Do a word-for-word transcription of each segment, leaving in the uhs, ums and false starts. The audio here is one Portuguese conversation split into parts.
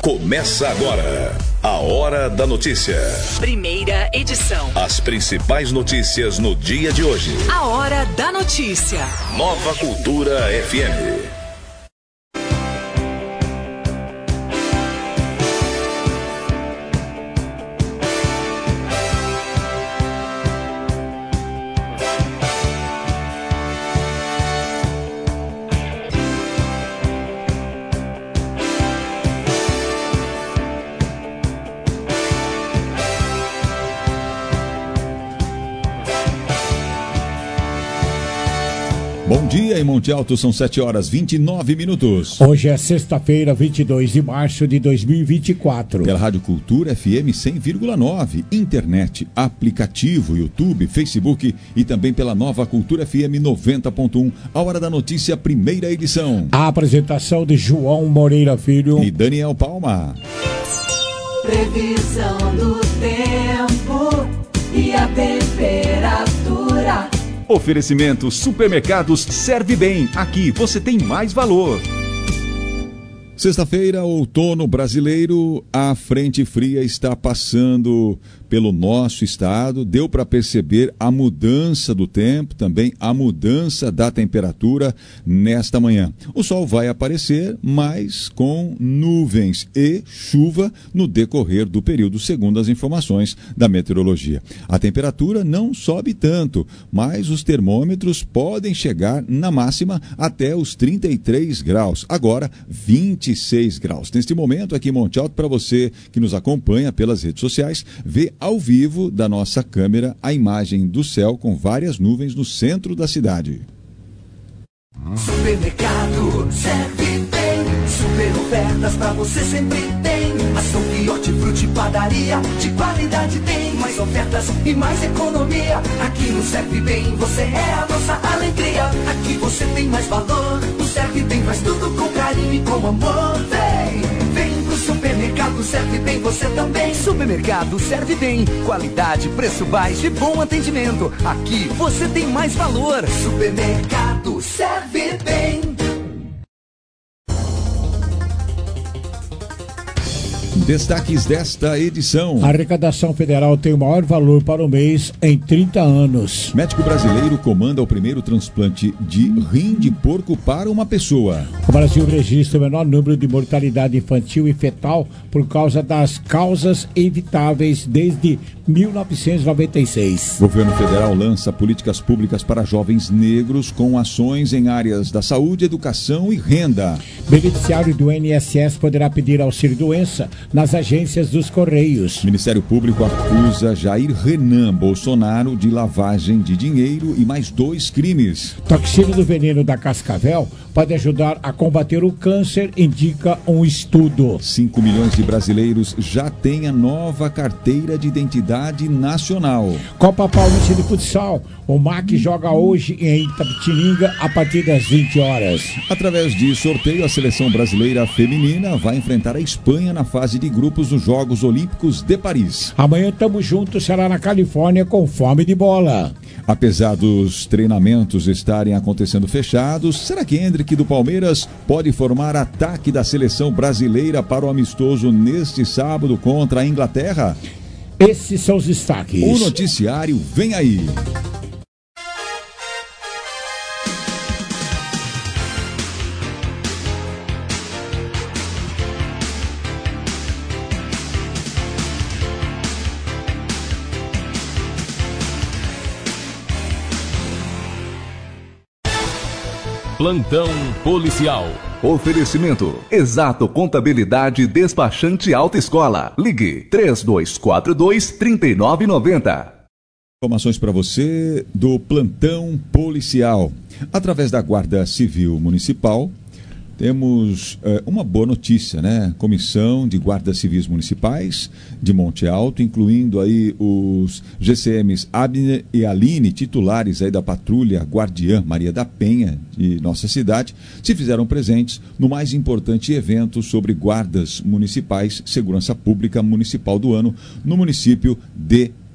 Começa agora a Hora da Notícia. Primeira edição. As principais notícias no dia de hoje. A Hora da Notícia. Nova Cultura F M. Bom dia em Monte Alto, são sete horas e vinte e nove minutos. Hoje é sexta-feira, vinte e dois de março de dois mil e vinte e quatro. Pela Rádio Cultura F M cem vírgula nove, internet, aplicativo, YouTube, Facebook e também pela Nova Cultura F M noventa ponto um. A Hora da Notícia, primeira edição. A apresentação de João Moreira Filho e Daniel Palma. Previsão do tempo e a temperatura. Oferecimento Supermercados Serve Bem. Aqui você tem mais valor. Sexta-feira, outono brasileiro, a frente fria está passando pelo nosso estado. Deu para perceber a mudança do tempo, também a mudança da temperatura nesta manhã. O sol vai aparecer, mas com nuvens e chuva no decorrer do período, segundo as informações da meteorologia. A temperatura não sobe tanto, mas os termômetros podem chegar na máxima até os trinta e três graus. Agora, vinte e seis graus. Neste momento, aqui em Monte Alto, para você que nos acompanha pelas redes sociais, vê ao vivo da nossa câmera a imagem do céu com várias nuvens no centro da cidade. Supermercado Serve Bem, super ofertas pra você sempre tem. Ação que hortifruti, padaria, de qualidade tem. Mais ofertas e mais economia. Aqui no Serve Bem você é a nossa alegria. Aqui você tem mais valor. O Serve Bem faz tudo com carinho e com amor. Vem, vem pro Supermercado Serve Bem você também. Supermercado Serve Bem. Qualidade, preço baixo e bom atendimento. Aqui você tem mais valor. Supermercado Serve Bem. Destaques desta edição. A arrecadação federal tem o maior valor para o mês em trinta anos. Médico brasileiro comanda o primeiro transplante de rim de porco para uma pessoa. O Brasil registra o menor número de mortalidade infantil e fetal por causa das causas evitáveis desde mil novecentos e noventa e seis. O governo federal lança políticas públicas para jovens negros com ações em áreas da saúde, educação e renda. Beneficiário do I N S S poderá pedir auxílio-doença nas agências dos Correios. O Ministério Público acusa Jair Renan Bolsonaro de lavagem de dinheiro e mais dois crimes. Toxina do veneno da cascavel pode ajudar a combater o câncer, indica um estudo. cinco milhões de brasileiros já têm a nova carteira de identidade nacional. Copa Paulista de Futsal. O M A C joga hoje em Itapetininga a partir das vinte horas. Através de sorteio, a seleção brasileira feminina vai enfrentar a Espanha na fase de grupos dos Jogos Olímpicos de Paris. Amanhã estamos juntos, será na Califórnia com fome de bola. Apesar dos treinamentos estarem acontecendo fechados, será que Hendrick do Palmeiras pode formar ataque da seleção brasileira para o amistoso neste sábado contra a Inglaterra? Esses são os destaques. O noticiário vem aí. Plantão policial. Oferecimento Exato Contabilidade Despachante Alta Escola. Ligue três dois quatro dois, três nove nove zero. Informações para você do Plantão Policial. Através da Guarda Civil Municipal, temos eh, uma boa notícia, né? Comissão de Guardas Civis Municipais de Monte Alto, incluindo aí os G C Ms Abner e Aline, titulares aí da patrulha Guardiã Maria da Penha de nossa cidade, se fizeram presentes no mais importante evento sobre guardas municipais, segurança pública municipal do ano, no município de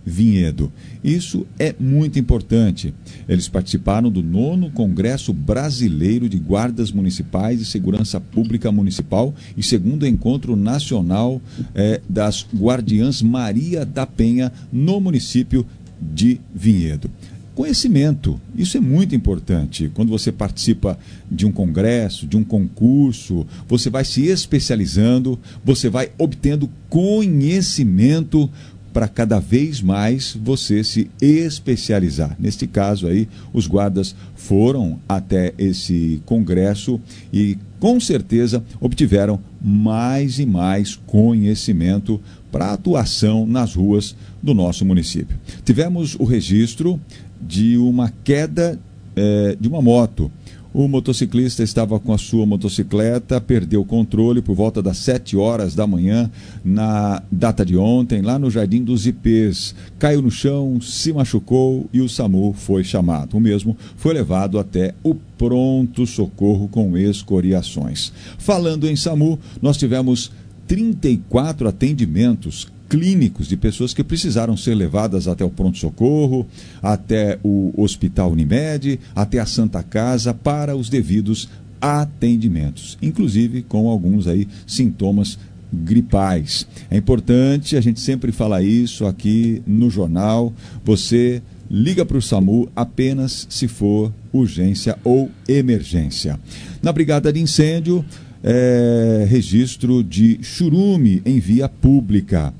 Vinhedo. Isso é muito importante. Eles participaram do nono Congresso Brasileiro de Guardas Municipais e Segurança Pública Municipal e segundo encontro nacional eh, das Guardiãs Maria da Penha no município de Vinhedo. Conhecimento, isso é muito importante. Quando você participa de um congresso, de um concurso, você vai se especializando, você vai obtendo conhecimento para cada vez mais você se especializar. Neste caso aí, os guardas foram até esse congresso e com certeza obtiveram mais e mais conhecimento para atuação nas ruas do nosso município. Tivemos o registro de uma queda eh, de uma moto. O motociclista estava com a sua motocicleta, perdeu o controle por volta das sete horas da manhã, na data de ontem, lá no Jardim dos Ipês. Caiu no chão, se machucou e o SAMU foi chamado. O mesmo foi levado até o pronto-socorro com escoriações. Falando em SAMU, nós tivemos trinta e quatro atendimentos clínicos de pessoas que precisaram ser levadas até o pronto-socorro, até o Hospital Unimed, até a Santa Casa para os devidos atendimentos, inclusive com alguns aí sintomas gripais. É importante, a gente sempre fala isso aqui no jornal, você liga para o SAMU apenas se for urgência ou emergência. Na Brigada de Incêndio, é, registro de churume em via pública.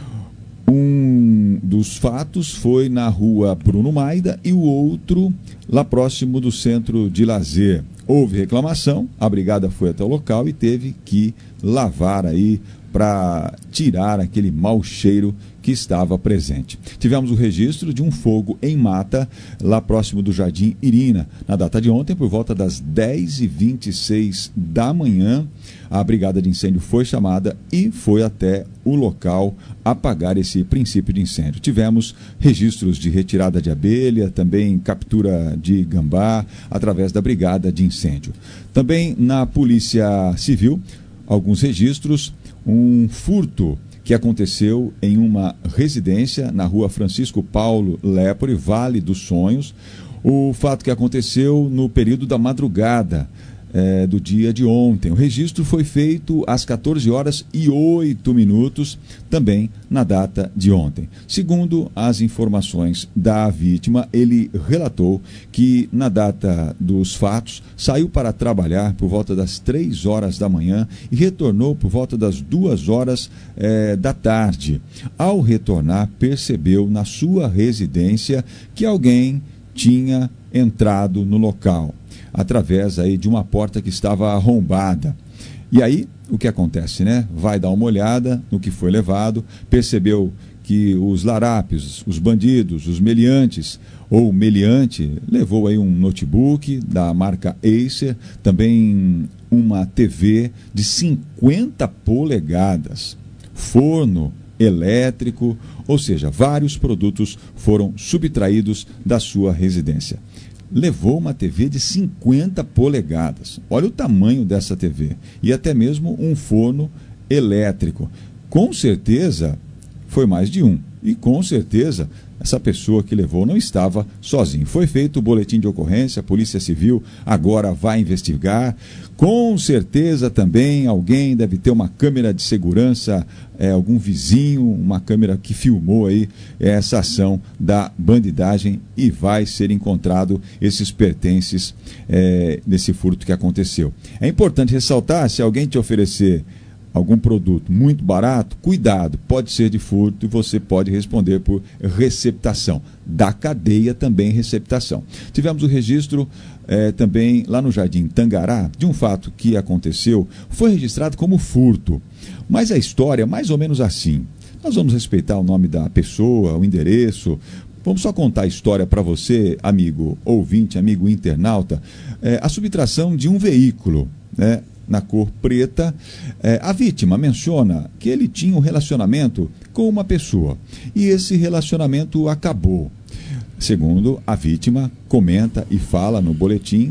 Um dos fatos foi na rua Bruno Maida e o outro lá próximo do centro de lazer. Houve reclamação, a brigada foi até o local e teve que lavar aí para tirar aquele mau cheiro que estava presente. Tivemos o registro de um fogo em mata lá próximo do Jardim Irina. Na data de ontem, por volta das dez e vinte e seis da manhã, a brigada de incêndio foi chamada e foi até o local apagar esse princípio de incêndio. Tivemos registros de retirada de abelha, também captura de gambá através da brigada de incêndio. Também na Polícia Civil, alguns registros, um furto que aconteceu em uma residência na rua Francisco Paulo Lepore, Vale dos Sonhos. O fato que aconteceu no período da madrugada é, do dia de ontem. O registro foi feito às quatorze horas e oito minutos, também na data de ontem. Segundo as informações da vítima, ele relatou que na data dos fatos saiu para trabalhar por volta das três horas da manhã e retornou por volta das duas horas eh, da tarde. Ao retornar, percebeu na sua residência que alguém tinha entrado no local, através aí de uma porta que estava arrombada. E aí, o que acontece, né? Vai dar uma olhada no que foi levado, percebeu que os larápios, os bandidos, os meliantes, ou meliante, levou aí um notebook da marca Acer, também uma T V de cinquenta polegadas, forno elétrico, ou seja, vários produtos foram subtraídos da sua residência. Levou uma T V de cinquenta polegadas. Olha o tamanho dessa T V. E até mesmo um forno elétrico. Com certeza foi mais de um. E com certeza essa pessoa que levou não estava sozinho. Foi feito o boletim de ocorrência, a Polícia Civil agora vai investigar. Com certeza também alguém deve ter uma câmera de segurança, é, algum vizinho, uma câmera que filmou aí essa ação da bandidagem e vai ser encontrado esses pertences é, desse furto que aconteceu. É importante ressaltar, se alguém te oferecer algum produto muito barato, cuidado, pode ser de furto e você pode responder por receptação. Da cadeia também receptação. Tivemos o registro eh, também lá no Jardim Tangará de um fato que aconteceu, foi registrado como furto, mas a história é mais ou menos assim. Nós vamos respeitar o nome da pessoa, o endereço. Vamos só contar a história para você, amigo ouvinte, amigo internauta. Eh, a subtração de um veículo, né? Na cor preta, eh, a vítima menciona que ele tinha um relacionamento com uma pessoa e esse relacionamento acabou. Segundo a vítima, comenta e fala no boletim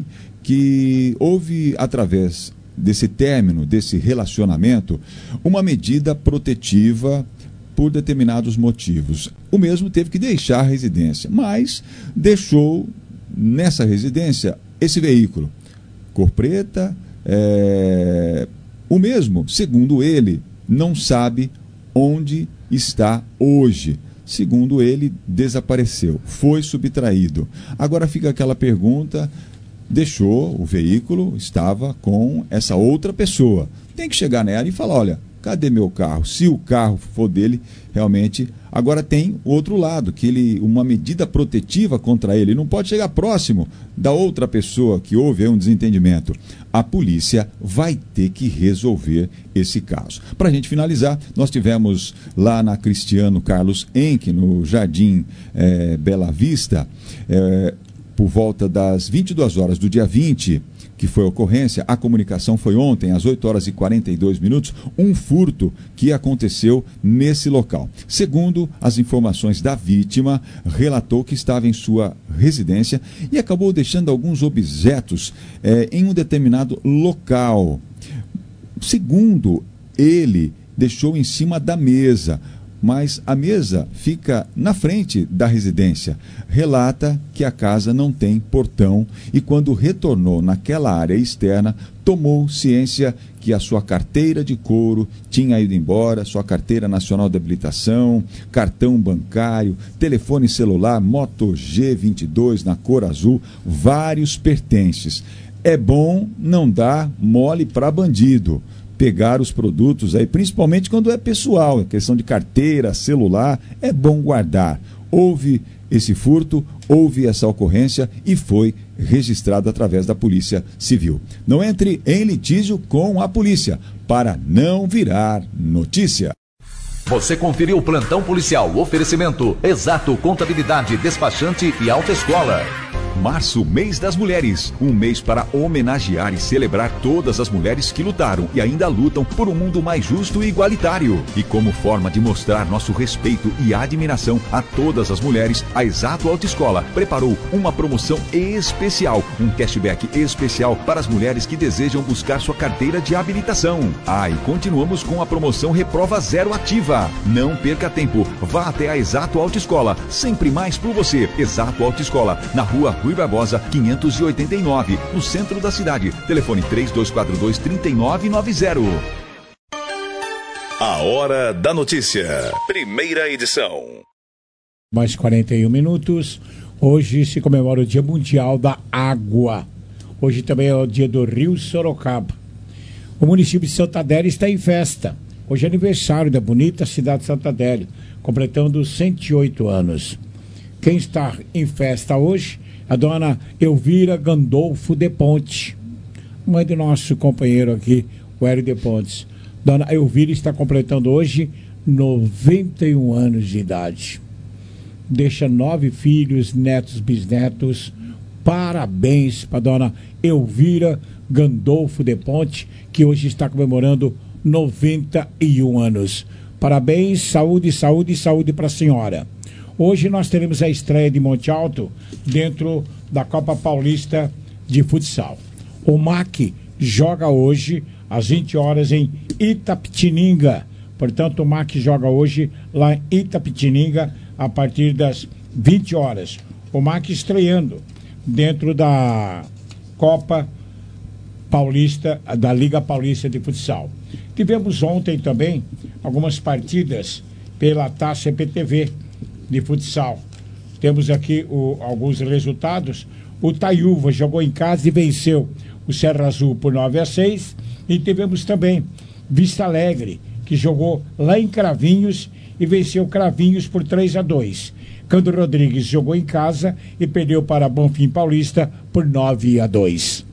que houve, através desse término, desse relacionamento, uma medida protetiva por determinados motivos. O mesmo teve que deixar a residência, mas deixou nessa residência esse veículo, cor preta. É... O mesmo, segundo ele, não sabe onde está hoje. Segundo ele, desapareceu, foi subtraído. Agora fica aquela pergunta: deixou o veículo, estava com essa outra pessoa. Tem que chegar nela e falar: olha, cadê meu carro? Se o carro for dele, realmente. Agora tem o outro lado, que ele, uma medida protetiva contra ele, não pode chegar próximo da outra pessoa que houve um desentendimento. A polícia vai ter que resolver esse caso. Para a gente finalizar, nós tivemos lá na Cristiano Carlos Henke, no Jardim eh, Bela Vista, eh, por volta das vinte e duas horas do dia vinte, que foi a ocorrência. A comunicação foi ontem, às oito horas e quarenta e dois minutos, um furto que aconteceu nesse local. Segundo as informações da vítima, relatou que estava em sua residência e acabou deixando alguns objetos eh, em um determinado local. Segundo ele, deixou em cima da mesa, mas a mesa fica na frente da residência. Relata que a casa não tem portão e, quando retornou naquela área externa, tomou ciência que a sua carteira de couro tinha ido embora, sua carteira nacional de habilitação, cartão bancário, telefone celular Moto G vinte e dois na cor azul, vários pertences. É bom não dar mole para bandido. Pegar os produtos aí, principalmente quando é pessoal, questão de carteira, celular, é bom guardar. Houve esse furto, houve essa ocorrência e foi registrado através da Polícia Civil. Não entre em litígio com a polícia, para não virar notícia. Você conferiu o Plantão Policial, oferecimento Exato Contabilidade, Despachante e Autoescola. Março, mês das mulheres. Um mês para homenagear e celebrar todas as mulheres que lutaram e ainda lutam por um mundo mais justo e igualitário. E como forma de mostrar nosso respeito e admiração a todas as mulheres, a Exato Autoescola preparou uma promoção especial, um cashback especial para as mulheres que desejam buscar sua carteira de habilitação. Ah, e continuamos com a promoção Reprova Zero ativa. Não perca tempo, vá até a Exato Autoescola, sempre mais por você. Exato Autoescola, na rua Rui Barbosa, quinhentos e oitenta e nove, no centro da cidade. Telefone três dois quatro dois, três nove nove zero. A Hora da Notícia, primeira edição. Mais quarenta e um minutos. Hoje se comemora o Dia Mundial da Água. Hoje também é o dia do Rio Sorocaba. O município de Santo Adélio está em festa. Hoje é aniversário da bonita cidade de Santo Adélio, completando cento e oito anos. Quem está em festa hoje é a dona Elvira Gandolfo de Ponte, mãe do nosso companheiro aqui, o Hélio de Pontes. Dona Elvira está completando hoje noventa e um anos de idade. Deixa nove filhos, netos, bisnetos. Parabéns para a dona Elvira Gandolfo de Ponte, que hoje está comemorando noventa e um anos. Parabéns, saúde, saúde, saúde para a senhora. Hoje nós teremos a estreia de Monte Alto dentro da Copa Paulista de Futsal. O M A C joga hoje às vinte horas em Itapetininga. Portanto, o M A C joga hoje lá em Itapetininga a partir das vinte horas. O M A C estreando dentro da Copa Paulista, da Liga Paulista de Futsal. Tivemos ontem também algumas partidas pela Taça C P T V de futsal. Temos aqui o, alguns resultados. O Taiúva jogou em casa e venceu o Serra Azul por nove a seis. E tivemos também Vista Alegre, que jogou lá em Cravinhos e venceu Cravinhos por três a dois. Cando Rodrigues jogou em casa e perdeu para Bonfim Paulista por nove a dois.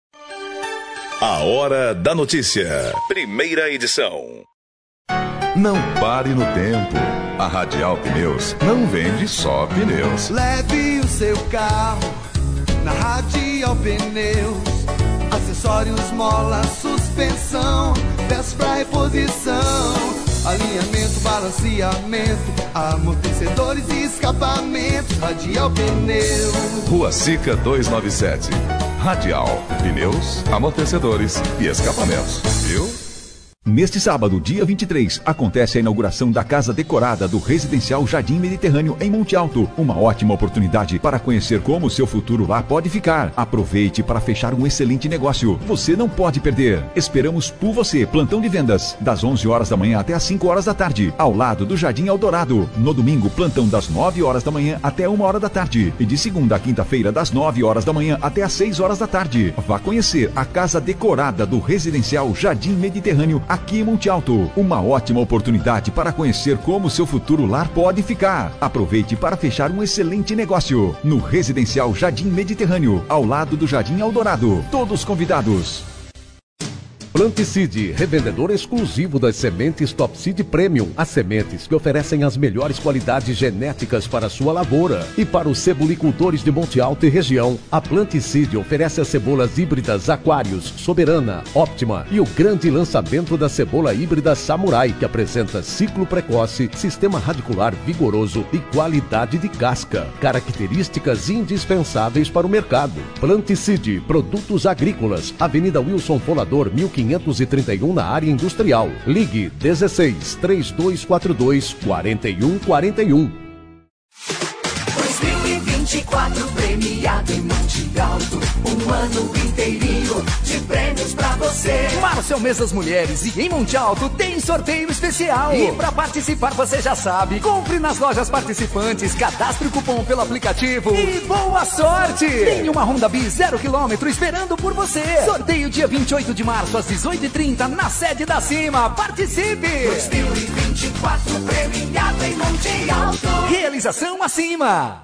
A Hora da Notícia, primeira edição. Não pare no tempo. A Radial Pneus não vende só pneus. Leve o seu carro na Radial Pneus. Acessórios, mola, suspensão, peças pra reposição, alinhamento, balanceamento, amortecedores e escapamentos. Radial Pneus. Rua Sica duzentos e noventa e sete. Radial Pneus, amortecedores e escapamentos. Viu? Neste sábado, dia vinte e três, acontece a inauguração da Casa Decorada do Residencial Jardim Mediterrâneo em Monte Alto. Uma ótima oportunidade para conhecer como o seu futuro lá pode ficar. Aproveite para fechar um excelente negócio. Você não pode perder. Esperamos por você. Plantão de vendas, das onze horas da manhã até as cinco horas da tarde, ao lado do Jardim Eldorado. No domingo, plantão das nove horas da manhã até uma hora da tarde. E de segunda a quinta-feira, das nove horas da manhã até as seis horas da tarde. Vá conhecer a Casa Decorada do Residencial Jardim Mediterrâneo aqui em Monte Alto. Uma ótima oportunidade para conhecer como seu futuro lar pode ficar. Aproveite para fechar um excelente negócio no Residencial Jardim Mediterrâneo, ao lado do Jardim Eldorado. Todos convidados. Planticide, revendedor exclusivo das sementes Top Seed Premium. As sementes que oferecem as melhores qualidades genéticas para a sua lavoura. E para os cebolicultores de Monte Alto e região, a Planticide oferece as cebolas híbridas Aquários, Soberana, Optima e o grande lançamento da cebola híbrida Samurai, que apresenta ciclo precoce, sistema radicular vigoroso e qualidade de casca. Características indispensáveis para o mercado. Planticide, produtos agrícolas, Avenida Wilson Folador, mil quinhentos e trinta e um, na área industrial. Ligue dezesseis, três dois quatro dois, quatro um quatro um. dois mil e vinte e quatro premiado em Monte Alto, um ano inteirinho de prêmios pra você. Março é o mês das mulheres e em Monte Alto tem sorteio especial. E pra participar você já sabe, compre nas lojas participantes, cadastre o cupom pelo aplicativo e boa sorte! Tem uma Honda Bis zero quilômetro esperando por você. Sorteio dia vinte e oito de março às dezoito e trinta na sede da Cima. Participe! dois mil e vinte e quatro premiado em Monte Alto. Realização acima.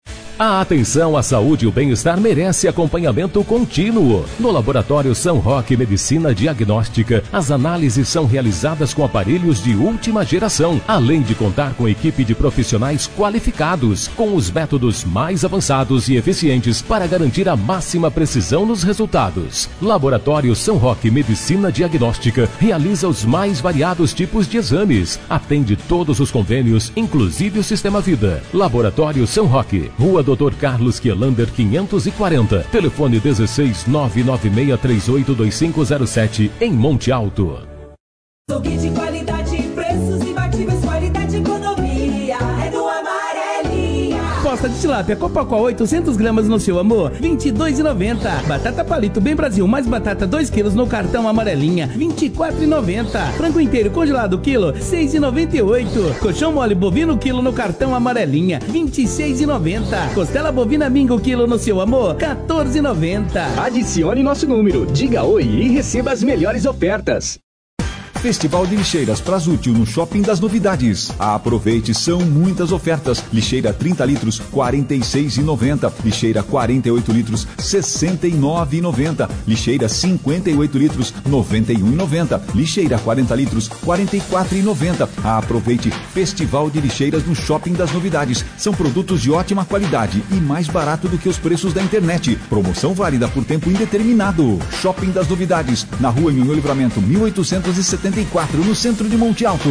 A atenção à saúde e o bem-estar merece acompanhamento contínuo. No Laboratório São Roque Medicina Diagnóstica, as análises são realizadas com aparelhos de última geração, além de contar com equipe de profissionais qualificados, com os métodos mais avançados e eficientes para garantir a máxima precisão nos resultados. Laboratório São Roque Medicina Diagnóstica realiza os mais variados tipos de exames, atende todos os convênios, inclusive o Sistema Vida. Laboratório São Roque, Rua doutor Carlos Quielander quinhentos e quarenta, telefone dezesseis, nove nove seis três oito dois cinco zero sete, em Monte Alto. Açougue de qualidade, preços imbatíveis, qualidade e economia, é do Amarelinha. Costa de tilápia Copacol oitocentos gramas no seu amor, vinte e dois reais e noventa centavos. Batata palito Bem Brasil mais batata dois quilos no cartão Amarelinha, vinte e quatro reais e noventa centavos. Frango inteiro congelado quilo, seis reais e noventa e oito centavos. Colchão mole bovino quilo no cartão Amarelinha, vinte e seis reais e noventa centavos. Costela bovina Mingo quilo no seu amor, quatorze reais e noventa centavos. Adicione nosso número, diga oi e receba as melhores ofertas. Festival de Lixeiras Prasútil no Shopping das Novidades. Aproveite, são muitas ofertas. Lixeira trinta litros, quarenta e seis reais e noventa centavos. Lixeira quarenta e oito litros, sessenta e nove reais e noventa centavos. Lixeira cinquenta e oito litros, noventa e um reais e noventa centavos. Lixeira quarenta litros, quarenta e quatro reais e noventa centavos. Aproveite, Festival de Lixeiras no Shopping das Novidades. São produtos de ótima qualidade e mais barato do que os preços da internet. Promoção válida por tempo indeterminado. Shopping das Novidades, na Rua Nhonhô Livramento, mil oitocentos e setenta e quatro, no centro de Monte Alto.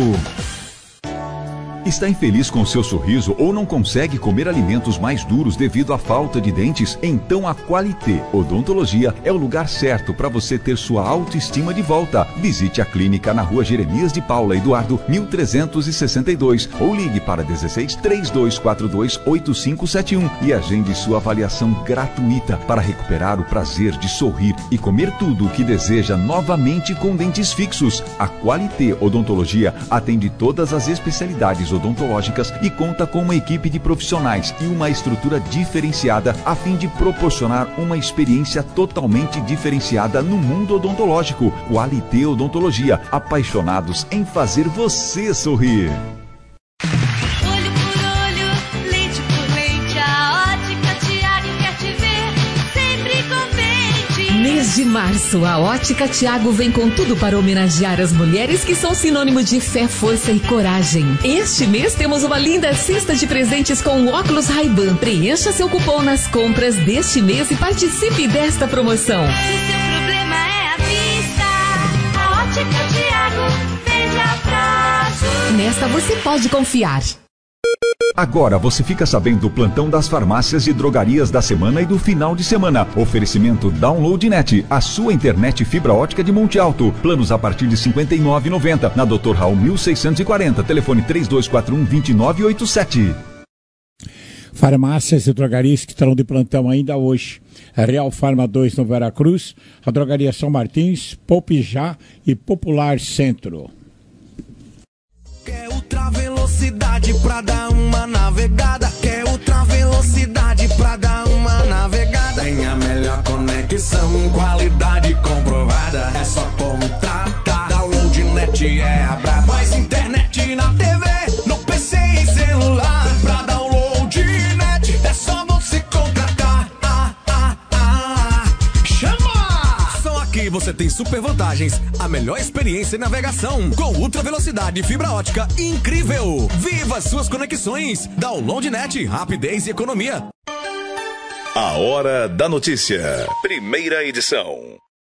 Está infeliz com seu sorriso ou não consegue comer alimentos mais duros devido à falta de dentes? Então a Qualité Odontologia é o lugar certo para você ter sua autoestima de volta. Visite a clínica na Rua Jeremias de Paula Eduardo, mil trezentos e sessenta e dois, ou ligue para dezesseis, três dois quatro dois, oito cinco sete um e agende sua avaliação gratuita para recuperar o prazer de sorrir e comer tudo o que deseja novamente com dentes fixos. A Qualité Odontologia atende todas as especialidades odontológicas e conta com uma equipe de profissionais e uma estrutura diferenciada a fim de proporcionar uma experiência totalmente diferenciada no mundo odontológico. Qualité Odontologia, apaixonados em fazer você sorrir. Olho por olho, lente por lente, a Ótica Tiago quer te ver sempre contente. Mês de março, a Ótica Tiago vem com tudo para homenagear as mulheres que são sinônimo de fé, força e coragem. Este mês temos uma linda cesta de presentes com óculos Ray-Ban. Preencha seu cupom nas compras deste mês e participe desta promoção. Se seu problema é a vista, a Ótica Tiago veja pra azul. Nesta você pode confiar. Agora você fica sabendo do plantão das farmácias e drogarias da semana e do final de semana. Oferecimento Downloadnet, a sua internet fibra ótica de Monte Alto. Planos a partir de cinquenta e nove reais e noventa centavos. Na doutor Raul mil seiscentos e quarenta. Telefone três dois quatro um, dois nove oito sete. Farmácias e drogarias que estarão de plantão ainda hoje. A Real Farma dois no Veracruz, a Drogaria São Martins, Popijá e Popular Centro. Quer ultra velocidade pra dar uma navegada? Quer ultra velocidade pra dar uma navegada? Tem a melhor conexão, qualidade comprovada. É só contratar. Downloadnet é a braba. Mais internet na T V, no P C e celular. Pra Downloadnet é só você contratar. Ah, ah, ah. Chama! Só aqui você tem super vantagens. A melhor experiência em navegação. Com ultra velocidade e fibra ótica incrível. Viva suas conexões. Downloadnet, rapidez e economia. A Hora da Notícia. Primeira edição.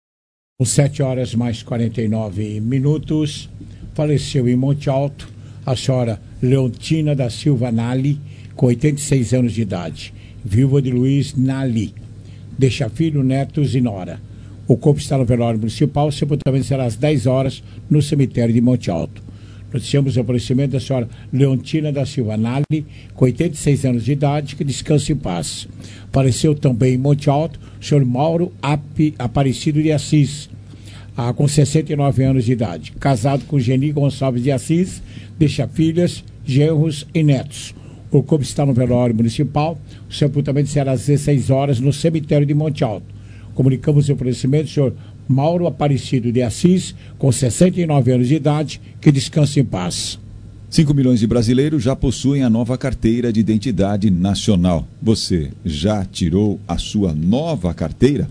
sete horas mais quarenta e nove minutos. Faleceu em Monte Alto a senhora Leontina da Silva Nali, com oitenta e seis anos de idade. Viúva de Luiz Nali. Deixa filho, netos e nora. O corpo está no velório municipal. O sepultamento será às dez horas no cemitério de Monte Alto. Noticiamos o falecimento da senhora Leontina da Silva Nali, com oitenta e seis anos de idade, que descansa em paz. Faleceu também em Monte Alto o senhor Mauro Ap- Aparecido de Assis, ah, com sessenta e nove anos de idade. Casado com Geni Gonçalves de Assis, deixa filhas, genros e netos. O corpo está no velório municipal. O sepultamento será às dezesseis horas no cemitério de Monte Alto. Comunicamos o falecimento do senhor Mauro Aparecido de Assis, com sessenta e nove anos de idade, que descansa em paz. cinco milhões de brasileiros já possuem a nova carteira de identidade nacional. Você já tirou a sua nova carteira?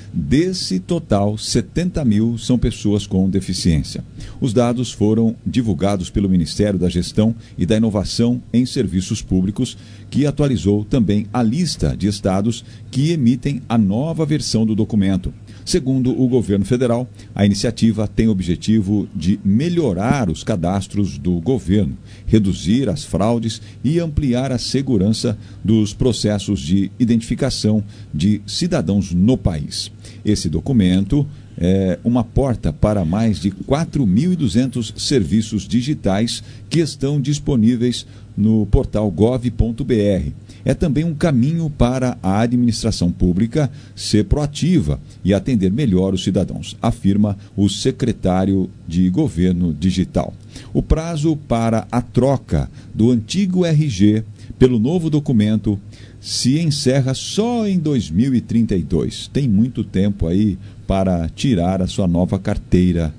Desse total, setenta mil são pessoas com deficiência. Os dados foram divulgados pelo Ministério da Gestão e da Inovação em Serviços Públicos, que atualizou também a lista de estados que emitem a nova versão do documento. Segundo o governo federal, a iniciativa tem o objetivo de melhorar os cadastros do governo, reduzir as fraudes e ampliar a segurança dos processos de identificação de cidadãos no país. Esse documento é uma porta para mais de quatro mil e duzentos serviços digitais que estão disponíveis no portal gov ponto br. É também um caminho para a administração pública ser proativa e atender melhor os cidadãos, afirma o secretário de Governo Digital. O prazo para a troca do antigo R G pelo novo documento se encerra só em dois mil e trinta e dois. Tem muito tempo aí para tirar a sua nova carteira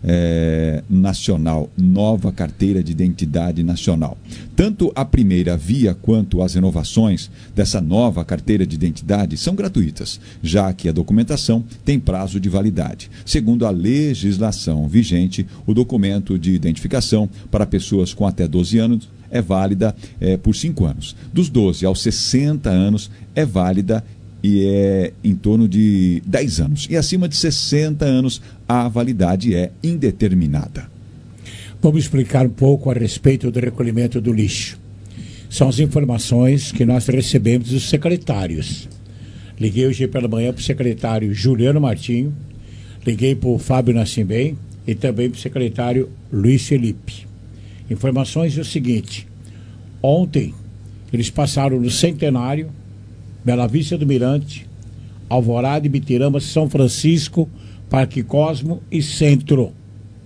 É, nacional, nova carteira de identidade nacional. Tanto a primeira via quanto as renovações dessa nova carteira de identidade são gratuitas, já que a documentação tem prazo de validade. Segundo a legislação vigente, o documento de identificação para pessoas com até doze anos é válida é, por cinco anos. Dos doze aos sessenta anos é válida e é em torno de dez anos. E acima de sessenta anos, a validade é indeterminada. Vamos explicar um pouco a respeito do recolhimento do lixo. São as informações que nós recebemos dos secretários. Liguei hoje pela manhã para o secretário Juliano Martinho, liguei para o Fábio Nascimento e também para o secretário Luiz Felipe. Informações é o seguinte: ontem eles passaram no Centenário, Bela Vista do Mirante, Alvorada, Ibitirama, São Francisco, Parque Cosmo e Centro.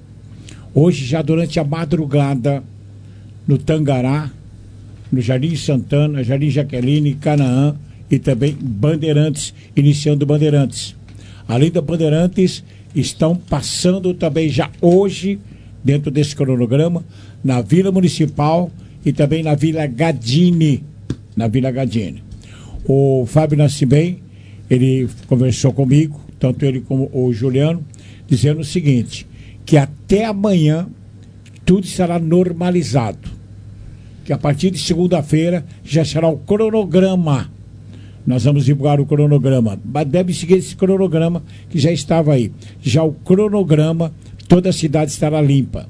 Hoje, já durante a madrugada, no Tangará, no Jardim Santana, Jardim Jaqueline, Canaã e também Bandeirantes, iniciando Bandeirantes. Além da Bandeirantes, estão passando também já hoje, dentro desse cronograma, na Vila Municipal e também na Vila Gadini. Na Vila Gadini. O Fábio Nascimento, ele conversou comigo, tanto ele como o Juliano, dizendo o seguinte, que até amanhã tudo estará normalizado. Que a partir de segunda-feira já será o cronograma. Nós vamos divulgar o cronograma. Mas deve seguir esse cronograma que já estava aí. Já o cronograma, toda a cidade estará limpa.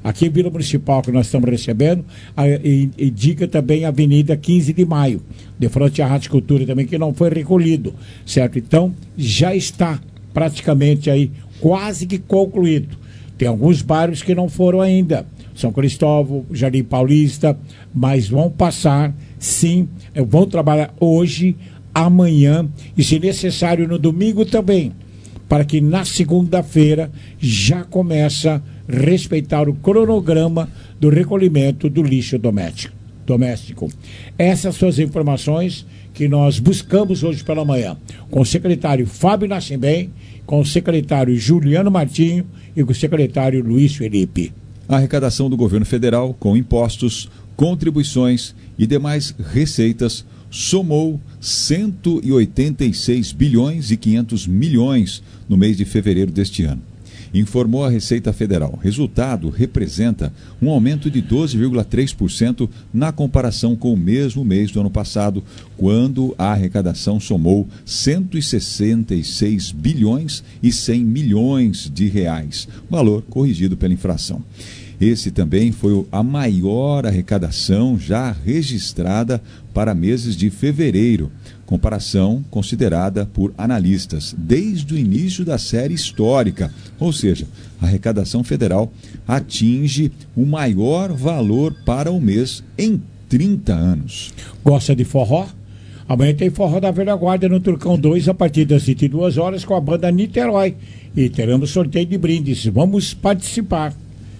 Aqui em Vila Municipal, que nós estamos recebendo, a, e, indica também a Avenida quinze de maio, de frente à Rádio Cultura também, que não foi recolhido, certo? Então, já está praticamente aí quase que concluído. Tem alguns bairros que não foram ainda, São Cristóvão, Jardim Paulista, mas vão passar, sim, vão trabalhar hoje, amanhã e, se necessário, no domingo também, para que na segunda-feira já começa a respeitar o cronograma do recolhimento do lixo doméstico. doméstico. Essas são as informações que nós buscamos hoje pela manhã, com o secretário Fábio Nascimento, com o secretário Juliano Martinho e com o secretário Luiz Felipe. A arrecadação do governo federal com impostos, contribuições e demais receitas somou cento e oitenta e seis bilhões e quinhentos milhões no mês de fevereiro deste ano. Informou a Receita Federal. Resultado representa um aumento de doze vírgula três por cento na comparação com o mesmo mês do ano passado, quando a arrecadação somou cento e sessenta e seis bilhões e cem milhões de reais, valor corrigido pela inflação. Esse também foi a maior arrecadação já registrada para meses de fevereiro, comparação considerada por analistas desde o início da série histórica, ou seja, a arrecadação federal atinge o maior valor para o mês em trinta anos. Gosta de forró? Amanhã tem forró da Velha Guarda no Turcão dois a partir das vinte e duas horas com a banda Niterói e teremos sorteio de brindes. Vamos participar.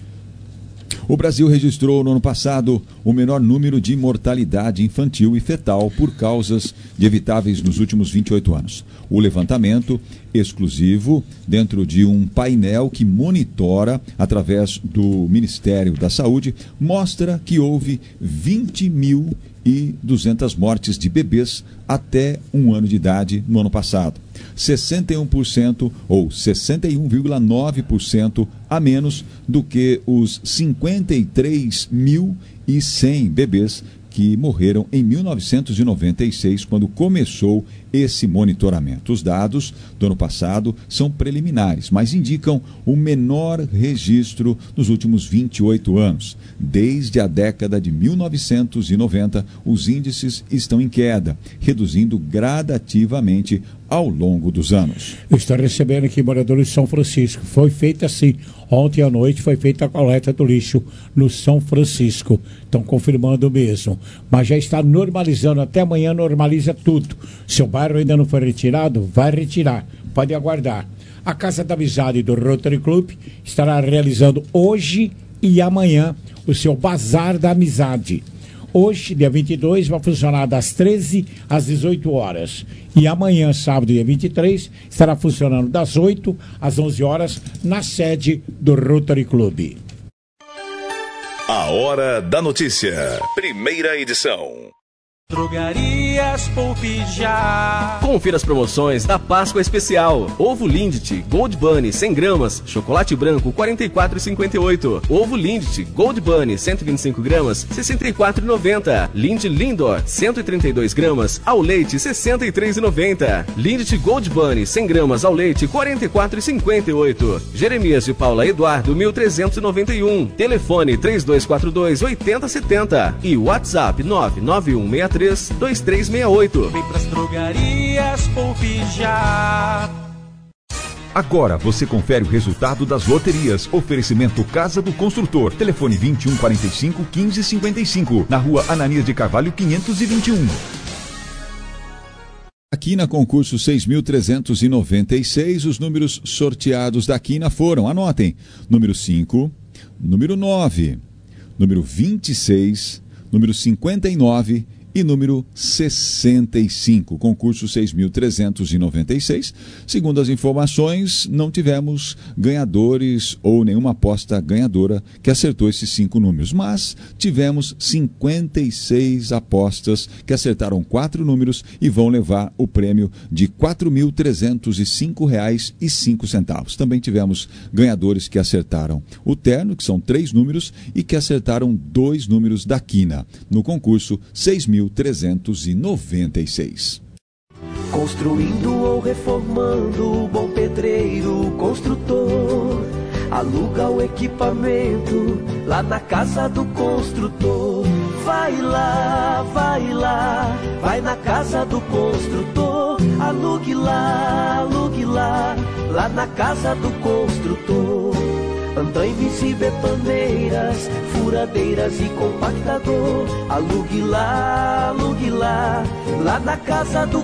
O Brasil registrou no ano passado o menor número de mortalidade infantil e fetal por causas de evitáveis nos últimos vinte e oito anos. O levantamento, exclusivo dentro de um painel que monitora através do Ministério da Saúde, mostra que houve vinte mil e duzentas mortes de bebês até um ano de idade no ano passado. sessenta e um por cento ou sessenta e um vírgula nove por cento a menos do que os cinquenta e três mil e cem bebês que morreram em mil novecentos e noventa e seis, quando começou esse monitoramento. Os dados do ano passado são preliminares, mas indicam o menor registro nos últimos vinte e oito anos. Desde a década de mil novecentos e noventa, os índices estão em queda, reduzindo gradativamente ao longo dos anos. Eu estou recebendo aqui moradores de São Francisco. Foi feita assim, ontem à noite foi feita a coleta do lixo no São Francisco. Estão confirmando mesmo. Mas já está normalizando, até amanhã normaliza tudo. Seu bairro ainda não foi retirado? Vai retirar, pode aguardar. A Casa da Amizade do Rotary Club estará realizando hoje e amanhã o seu Bazar da Amizade. Hoje, dia vinte e dois, vai funcionar das treze às dezoito horas. E amanhã, sábado, dia vinte e três, estará funcionando das oito às onze horas na sede do Rotary Club. A Hora da Notícia. Primeira edição. Drogarias Poupe Já. Confira as promoções da Páscoa Especial. Ovo Lindt Gold Bunny cem gramas, chocolate branco quarenta e quatro reais e cinquenta e oito. Ovo Lindt Gold Bunny cento e vinte e cinco gramas, sessenta e quatro reais e noventa centavos. Lindt Lindor cento e trinta e dois gramas, ao leite sessenta e três reais e noventa centavos. Lindt Gold Bunny cem gramas, ao leite quarenta e quatro reais e cinquenta e oito. Jeremias de Paula Eduardo mil trezentos e noventa e um. Telefone três dois quatro dois oito zero sete zero e WhatsApp nove nove um seis três dois três seis oito. Vem pras drogarias Poupe Já. Agora você confere o resultado das loterias. Oferecimento Casa do Construtor. Telefone vinte e um quarenta e cinco, quinze cinquenta e cinco. Na rua Ananias de Carvalho quinhentos e vinte e um. Aqui na concurso seis mil trezentos e noventa e seis, os números sorteados da quina foram, anotem, número cinco, número nove, número vinte e seis, número cinquenta e nove e número sessenta e cinco. Concurso seis mil trezentos e noventa e seis. Segundo as informações, não tivemos ganhadores ou nenhuma aposta ganhadora que acertou esses cinco números, mas tivemos cinquenta e seis apostas que acertaram quatro números e vão levar o prêmio de quatro mil trezentos e cinco reais e cinco centavos. Também tivemos ganhadores que acertaram o terno, que são três números, e que acertaram dois números da quina, no concurso seis mil trezentos e noventa e seis. Construindo ou reformando, bom pedreiro, construtor, aluga o equipamento lá na Casa do Construtor. Vai lá, vai lá, vai na Casa do Construtor. Alugue lá, alugue lá, lá na Casa do Construtor. Andaimes e betoneiras, furadeiras e compactador. Alugue lá, alugue lá, lá na Casa do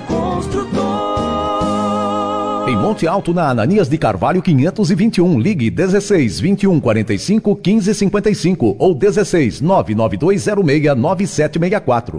Construtor. Em Monte Alto, na Ananias de Carvalho quinhentos e vinte e um, ligue dezesseis, vinte e um, quarenta e cinco, quinze, cinquenta e cinco ou dezesseis, nove nove dois zero seis, nove sete seis quatro.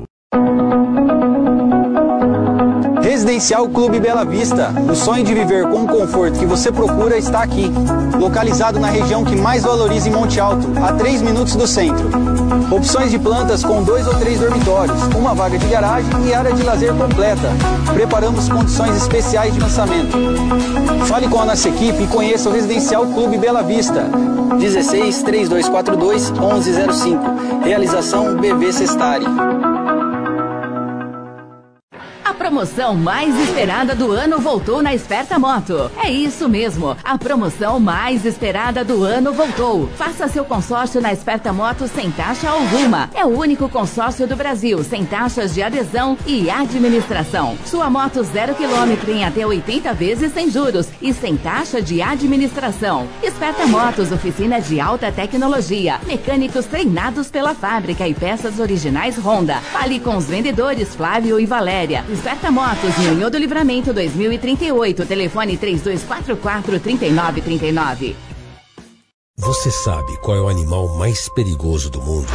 Residencial Clube Bela Vista. O sonho de viver com o conforto que você procura está aqui. Localizado na região que mais valoriza em Monte Alto, a três minutos do centro. Opções de plantas com dois ou três dormitórios, uma vaga de garagem e área de lazer completa. Preparamos condições especiais de lançamento. Fale com a nossa equipe e conheça o Residencial Clube Bela Vista. dezesseis, trinta e dois quarenta e dois, onze zero cinco. Realização B V Sestari. A promoção mais esperada do ano voltou na Esperta Moto. É isso mesmo, a promoção mais esperada do ano voltou. Faça seu consórcio na Esperta Moto sem taxa alguma. É o único consórcio do Brasil sem taxas de adesão e administração. Sua moto zero quilômetro em até oitenta vezes sem juros e sem taxa de administração. Esperta Motos, oficina de alta tecnologia, mecânicos treinados pela fábrica e peças originais Honda. Fale com os vendedores Flávio e Valéria. Esperta Motos, Ninho do Livramento dois mil e trinta e oito, telefone três dois quatro quatro, três nove três nove. Você sabe qual é o animal mais perigoso do mundo?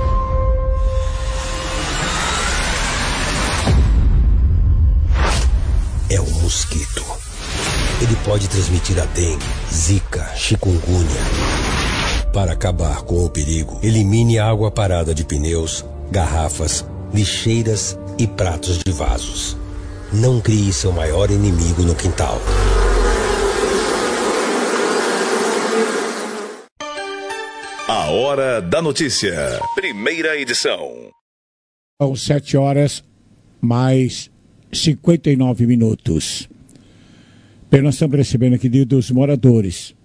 É o mosquito. Ele pode transmitir a dengue, zika, chikungunya. Para acabar com o perigo, elimine a água parada de pneus, garrafas, lixeiras e pratos de vasos. Não crie seu maior inimigo no quintal. A Hora da Notícia. Primeira edição. São sete horas mais cinquenta e nove minutos. Bem, nós estamos recebendo aqui dos moradores.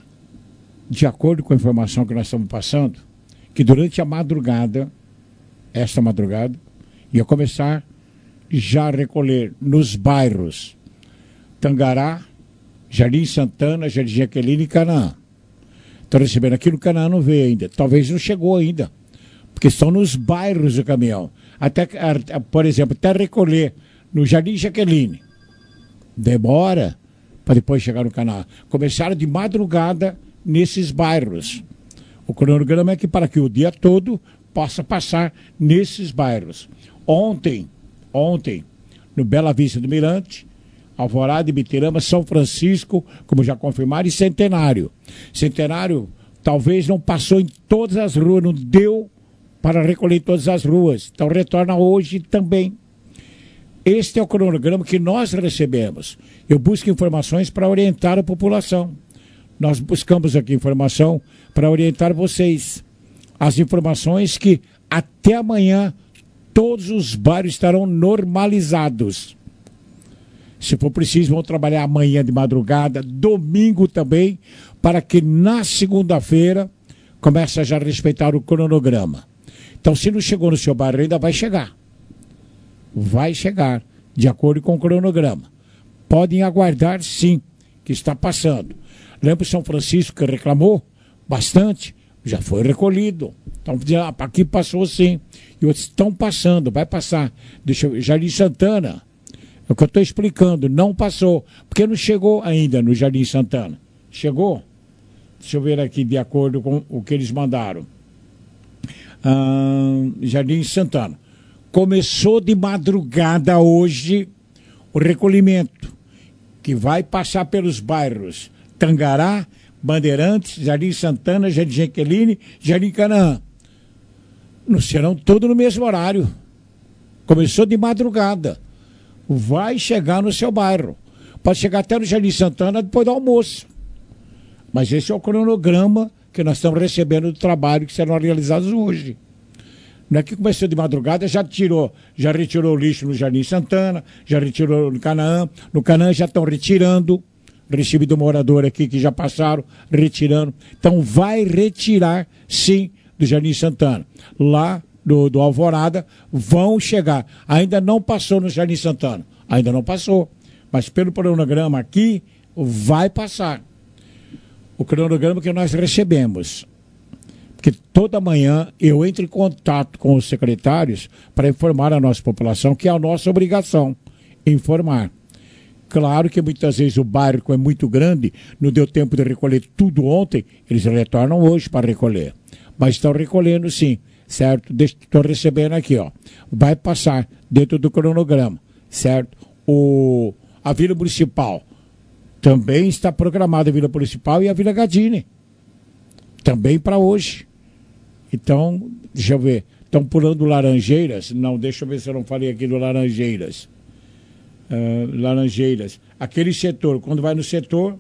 De acordo com a informação que nós estamos passando, que durante a madrugada, esta madrugada, ia começar já a recolher nos bairros Tangará, Jardim Santana, Jardim Jaqueline e Canaã. Estão recebendo aqui no Canaã, não veio ainda. Talvez não chegou ainda, porque estão nos bairros do caminhão. Até, por exemplo, até recolher no Jardim Jaqueline. Demora para depois chegar no Canaã. Começaram de madrugada nesses bairros. O cronograma é que para que o dia todo possa passar nesses bairros. Ontem, ontem, no Bela Vista do Mirante, Alvorada, Ibitirama, São Francisco, como já confirmaram, e Centenário. Centenário talvez não passou em todas as ruas, não deu para recolher em todas as ruas. Então retorna hoje também. Este é o cronograma que nós recebemos. Eu busco informações para orientar a população. Nós buscamos aqui informação para orientar vocês. As informações que até amanhã todos os bairros estarão normalizados. Se for preciso, vão trabalhar amanhã de madrugada, domingo também, para que na segunda-feira comece a já respeitar o cronograma. Então, se não chegou no seu bairro ainda, vai chegar. Vai chegar, de acordo com o cronograma. Podem aguardar, sim, que está passando. Lembra o São Francisco que reclamou bastante? Já foi recolhido. Então, aqui passou sim. E outros estão passando, vai passar. Deixa eu ver, Jardim Santana, é o que eu estou explicando, não passou. Porque não chegou ainda no Jardim Santana. Chegou? Deixa eu ver aqui, de acordo com o que eles mandaram. Ah, Jardim Santana. Começou de madrugada hoje o recolhimento, que vai passar pelos bairros Tangará, Bandeirantes, Jardim Santana, Jardim Jaqueline, Jardim Canaã. Não serão todos no mesmo horário. Começou de madrugada. Vai chegar no seu bairro. Pode chegar até no Jardim Santana depois do almoço. Mas esse é o cronograma que nós estamos recebendo do trabalho que serão realizados hoje. Não é que começou de madrugada, já tirou, já retirou o lixo no Jardim Santana, já retirou no Canaã. No Canaã já estão retirando. recebi do morador aqui que já passaram, retirando. Então vai retirar, sim, do Jardim Santana. Lá do, do Alvorada vão chegar. Ainda não passou no Jardim Santana. Ainda não passou. Mas pelo cronograma aqui, vai passar. O cronograma que nós recebemos. Porque toda manhã eu entro em contato com os secretários para informar a nossa população, que é a nossa obrigação, informar. Claro que muitas vezes o bairro é muito grande, não deu tempo de recolher tudo ontem, eles retornam hoje para recolher. Mas estão recolhendo sim, certo? Estou recebendo aqui, ó. Vai passar dentro do cronograma, certo? O, a Vila Municipal também está programada, a Vila Municipal e a Vila Gadini. Também para hoje. Então, deixa eu ver. Estão pulando Laranjeiras. Não, deixa eu ver se eu não falei aqui do Laranjeiras. Uh, Laranjeiras. Aquele setor, quando vai no setor,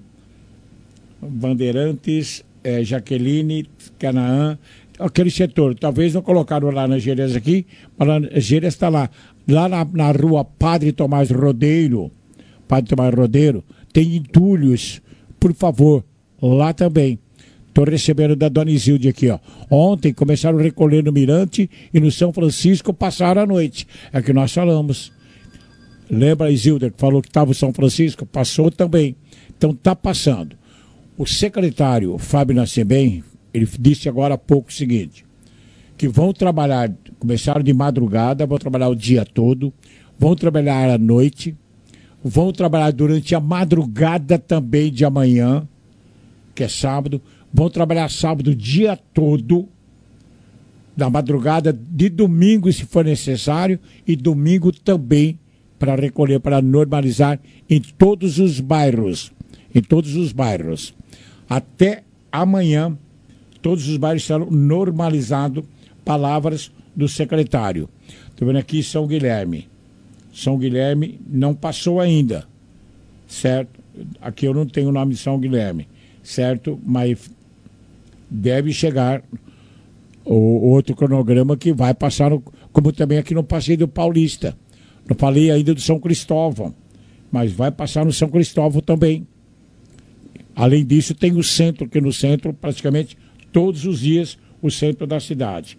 Bandeirantes, eh, Jaqueline, Canaã, aquele setor. Talvez não colocaram Laranjeiras aqui, mas Laranjeiras está lá. Lá na, na rua Padre Tomás Rodeiro, Padre Tomás Rodeiro, tem entulhos, por favor, lá também. Estou recebendo da Dona Isilde aqui, ó. Ontem começaram a recolher no Mirante e no São Francisco passaram a noite. É que nós falamos. Lembra a Isilda que falou que estava o São Francisco? Passou também. Então está passando. O secretário Fábio Nascimento, ele disse agora há pouco o seguinte, que vão trabalhar, começaram de madrugada, vão trabalhar o dia todo, vão trabalhar à noite, vão trabalhar durante a madrugada também de amanhã, que é sábado, vão trabalhar sábado o dia todo, da madrugada de domingo se for necessário, e domingo também para recolher, para normalizar em todos os bairros, em todos os bairros. Até amanhã, todos os bairros serão normalizados, palavras do secretário. Estou vendo aqui São Guilherme. São Guilherme não passou ainda, certo? Aqui eu não tenho o nome de São Guilherme, certo? Mas deve chegar o outro cronograma que vai passar, no, como também aqui no Passeio do Paulista. Não falei ainda do São Cristóvão, mas vai passar no São Cristóvão também. Além disso, tem o centro, que no centro, praticamente todos os dias, o centro da cidade.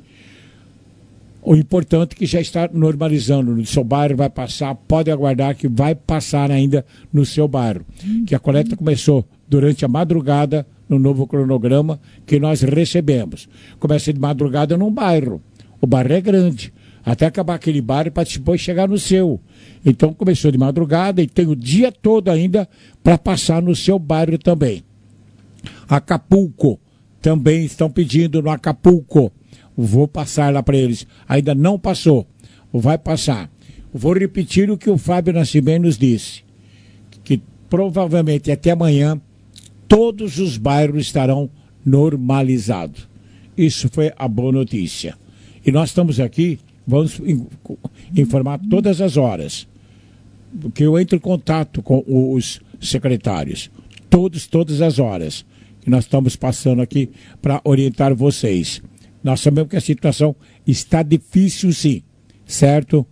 O importante é que já está normalizando. No seu bairro vai passar, pode aguardar que vai passar ainda no seu bairro. Que a coleta começou durante a madrugada, no novo cronograma que nós recebemos. Começa de madrugada num bairro. O bairro é grande. Até acabar aquele bairro para depois chegar no seu. Então começou de madrugada e tem o dia todo ainda para passar no seu bairro também. Acapulco, também estão pedindo no Acapulco. Vou passar lá para eles. Ainda não passou. Vai passar. Vou repetir o que o Fábio Nascimento nos disse. Que provavelmente até amanhã todos os bairros estarão normalizados. Isso foi a boa notícia. E nós estamos aqui, vamos informar todas as horas. Porque eu entro em contato com os secretários. Todos, todas as horas. E nós estamos passando aqui para orientar vocês. Nós sabemos que a situação está difícil, sim. Certo?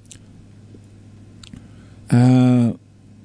Ah,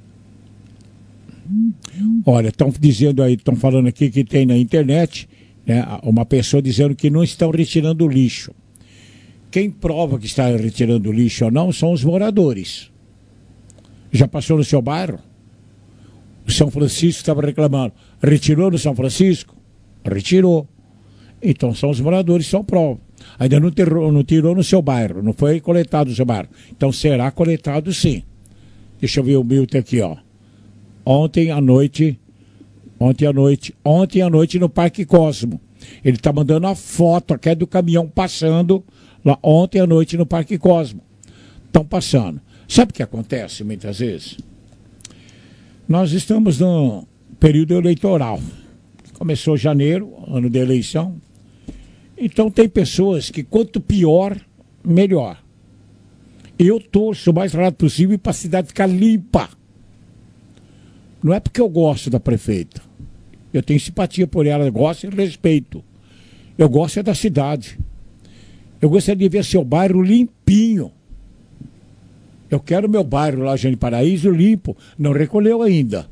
olha, estão dizendo aí, estão falando aqui que tem na internet, né, uma pessoa dizendo que não estão retirando o lixo. Quem prova que está retirando o lixo ou não são os moradores. Já passou no seu bairro? O São Francisco estava reclamando. Retirou no São Francisco? Retirou. Então são os moradores que são prova. Ainda não tirou, não tirou no seu bairro, não foi coletado no seu bairro. Então será coletado sim. Deixa eu ver o Milton aqui, ó. Ontem à noite, ontem à noite, ontem à noite no Parque Cosmo. Ele está mandando a foto aqui do caminhão passando lá ontem à noite no Parque Cosmo. Estão passando. Sabe o que acontece muitas vezes? Nós estamos no período eleitoral. Começou janeiro, ano de eleição. Então tem pessoas que quanto pior, melhor. Eu torço o mais rápido possível para a cidade ficar limpa. Não é porque eu gosto da prefeita. Eu tenho simpatia por ela, eu gosto e respeito. Eu gosto é da cidade. Eu gostaria de ver seu bairro limpinho. Eu quero meu bairro lá, Jânio Paraíso, limpo. Não recolheu ainda.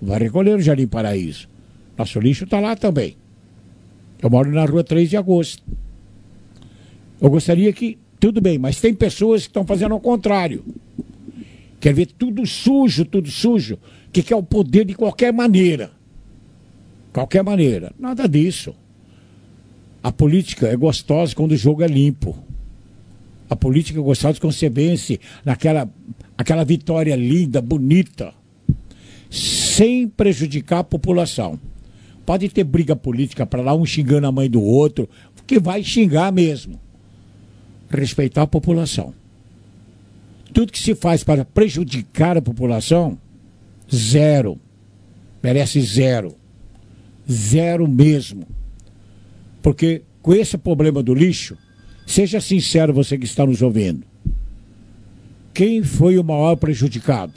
vai recolher no Jardim Paraíso. Nosso lixo está lá também. Eu moro na rua três de agosto. Eu gostaria que, tudo bem, mas tem pessoas que estão fazendo ao contrário. Quer ver tudo sujo, tudo sujo, que quer o poder de qualquer maneira. Qualquer maneira. Nada disso. A política é gostosa quando o jogo é limpo. A política é gostosa quando você vence naquela aquela vitória linda, bonita, sem prejudicar a população. Pode ter briga política para lá, um xingando a mãe do outro, que vai xingar mesmo. Respeitar a população. Tudo que se faz para prejudicar a população, zero. Merece zero. Zero mesmo. Porque com esse problema do lixo, seja sincero você que está nos ouvindo. Quem foi o maior prejudicado?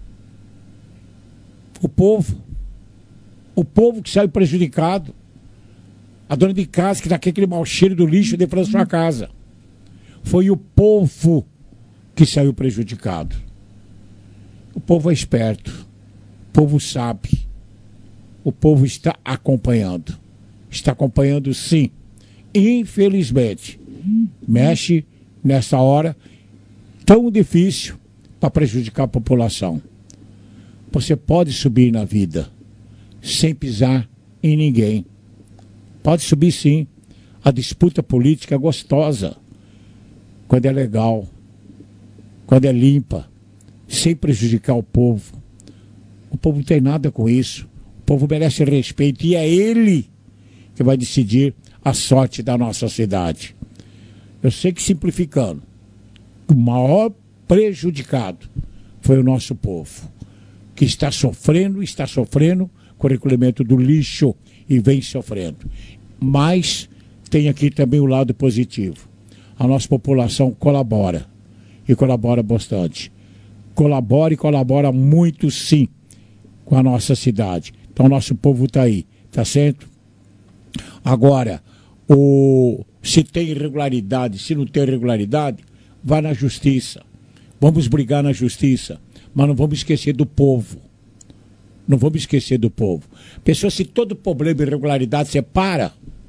O povo. O povo que saiu prejudicado. A dona de casa que está com aquele mau cheiro do lixo dentro da sua casa. Foi o povo que saiu prejudicado. O povo é esperto. O povo sabe. O povo está acompanhando. Está acompanhando, sim. Infelizmente, mexe nessa hora tão difícil para prejudicar a população. Você pode subir na vida sem pisar em ninguém. Pode subir, sim. A disputa política é gostosa quando é legal, quando é limpa, sem prejudicar o povo. O povo não tem nada com isso. O povo merece respeito e é ele que vai decidir a sorte da nossa cidade. Eu sei que, simplificando, o maior prejudicado foi o nosso povo, que está sofrendo, está sofrendo com o recolhimento do lixo e vem sofrendo. Mas tem aqui também o lado positivo. A nossa população colabora, e colabora bastante. Colabora e colabora muito, sim, com a nossa cidade. Então, o nosso povo está aí, tá certo? Agora, o, se tem irregularidade, se não tem irregularidade, vai na justiça. Vamos brigar na justiça, mas não vamos esquecer do povo. Não vamos esquecer do povo. Pessoal, se todo problema de irregularidade você para,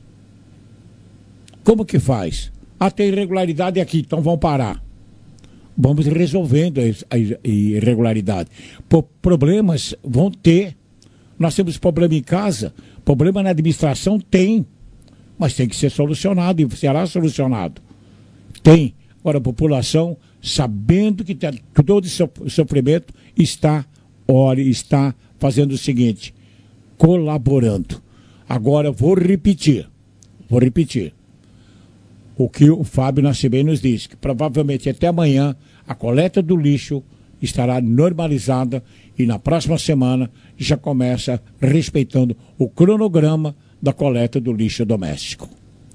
como que faz? Ah, tem irregularidade aqui, então vamos parar. Vamos resolvendo a irregularidade. Problemas vão ter. Nós temos problema em casa, problema na administração tem, mas tem que ser solucionado e será solucionado. Tem. Agora a população, sabendo que tem, todo esse sofrimento, está, olha, está fazendo o seguinte, colaborando. Agora vou repetir, vou repetir. O que o Fábio Nascimento nos disse, que provavelmente até amanhã a coleta do lixo estará normalizada e na próxima semana já começa respeitando o cronograma da coleta do lixo doméstico.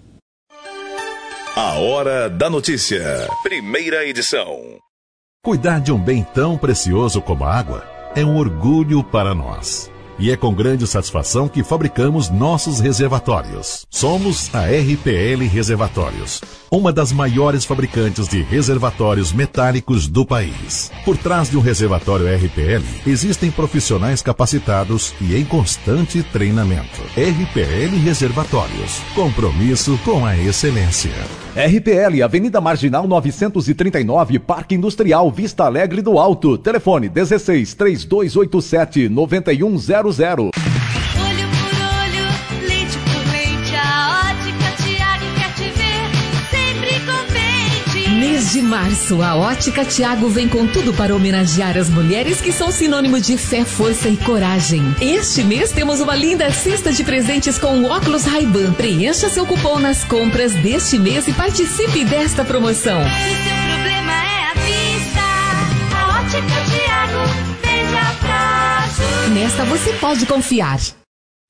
A Hora da Notícia, primeira edição. Cuidar de um bem tão precioso como a água é um orgulho para nós. E é com grande satisfação que fabricamos nossos reservatórios. Somos a R P L Reservatórios, uma das maiores fabricantes de reservatórios metálicos do país. Por trás de um reservatório R P L, existem profissionais capacitados e em constante treinamento. R P L Reservatórios, compromisso com a excelência. R P L, Avenida Marginal novecentos e trinta e nove, Parque Industrial, Vista Alegre do Alto. Telefone dezesseis, trinta e dois oitenta e sete, noventa e um zero zero. Olho por olho, leite por leite, a Ótica Tiago quer te ver sempre contente. Mês de março, a Ótica Tiago vem com tudo para homenagear as mulheres que são sinônimo de fé, força e coragem. Este mês temos uma linda cesta de presentes com óculos Ray-Ban. Preencha seu cupom nas compras deste mês e participe desta promoção. Se seu problema é a vista, a Ótica Tiago veja prazo. Nesta você pode confiar.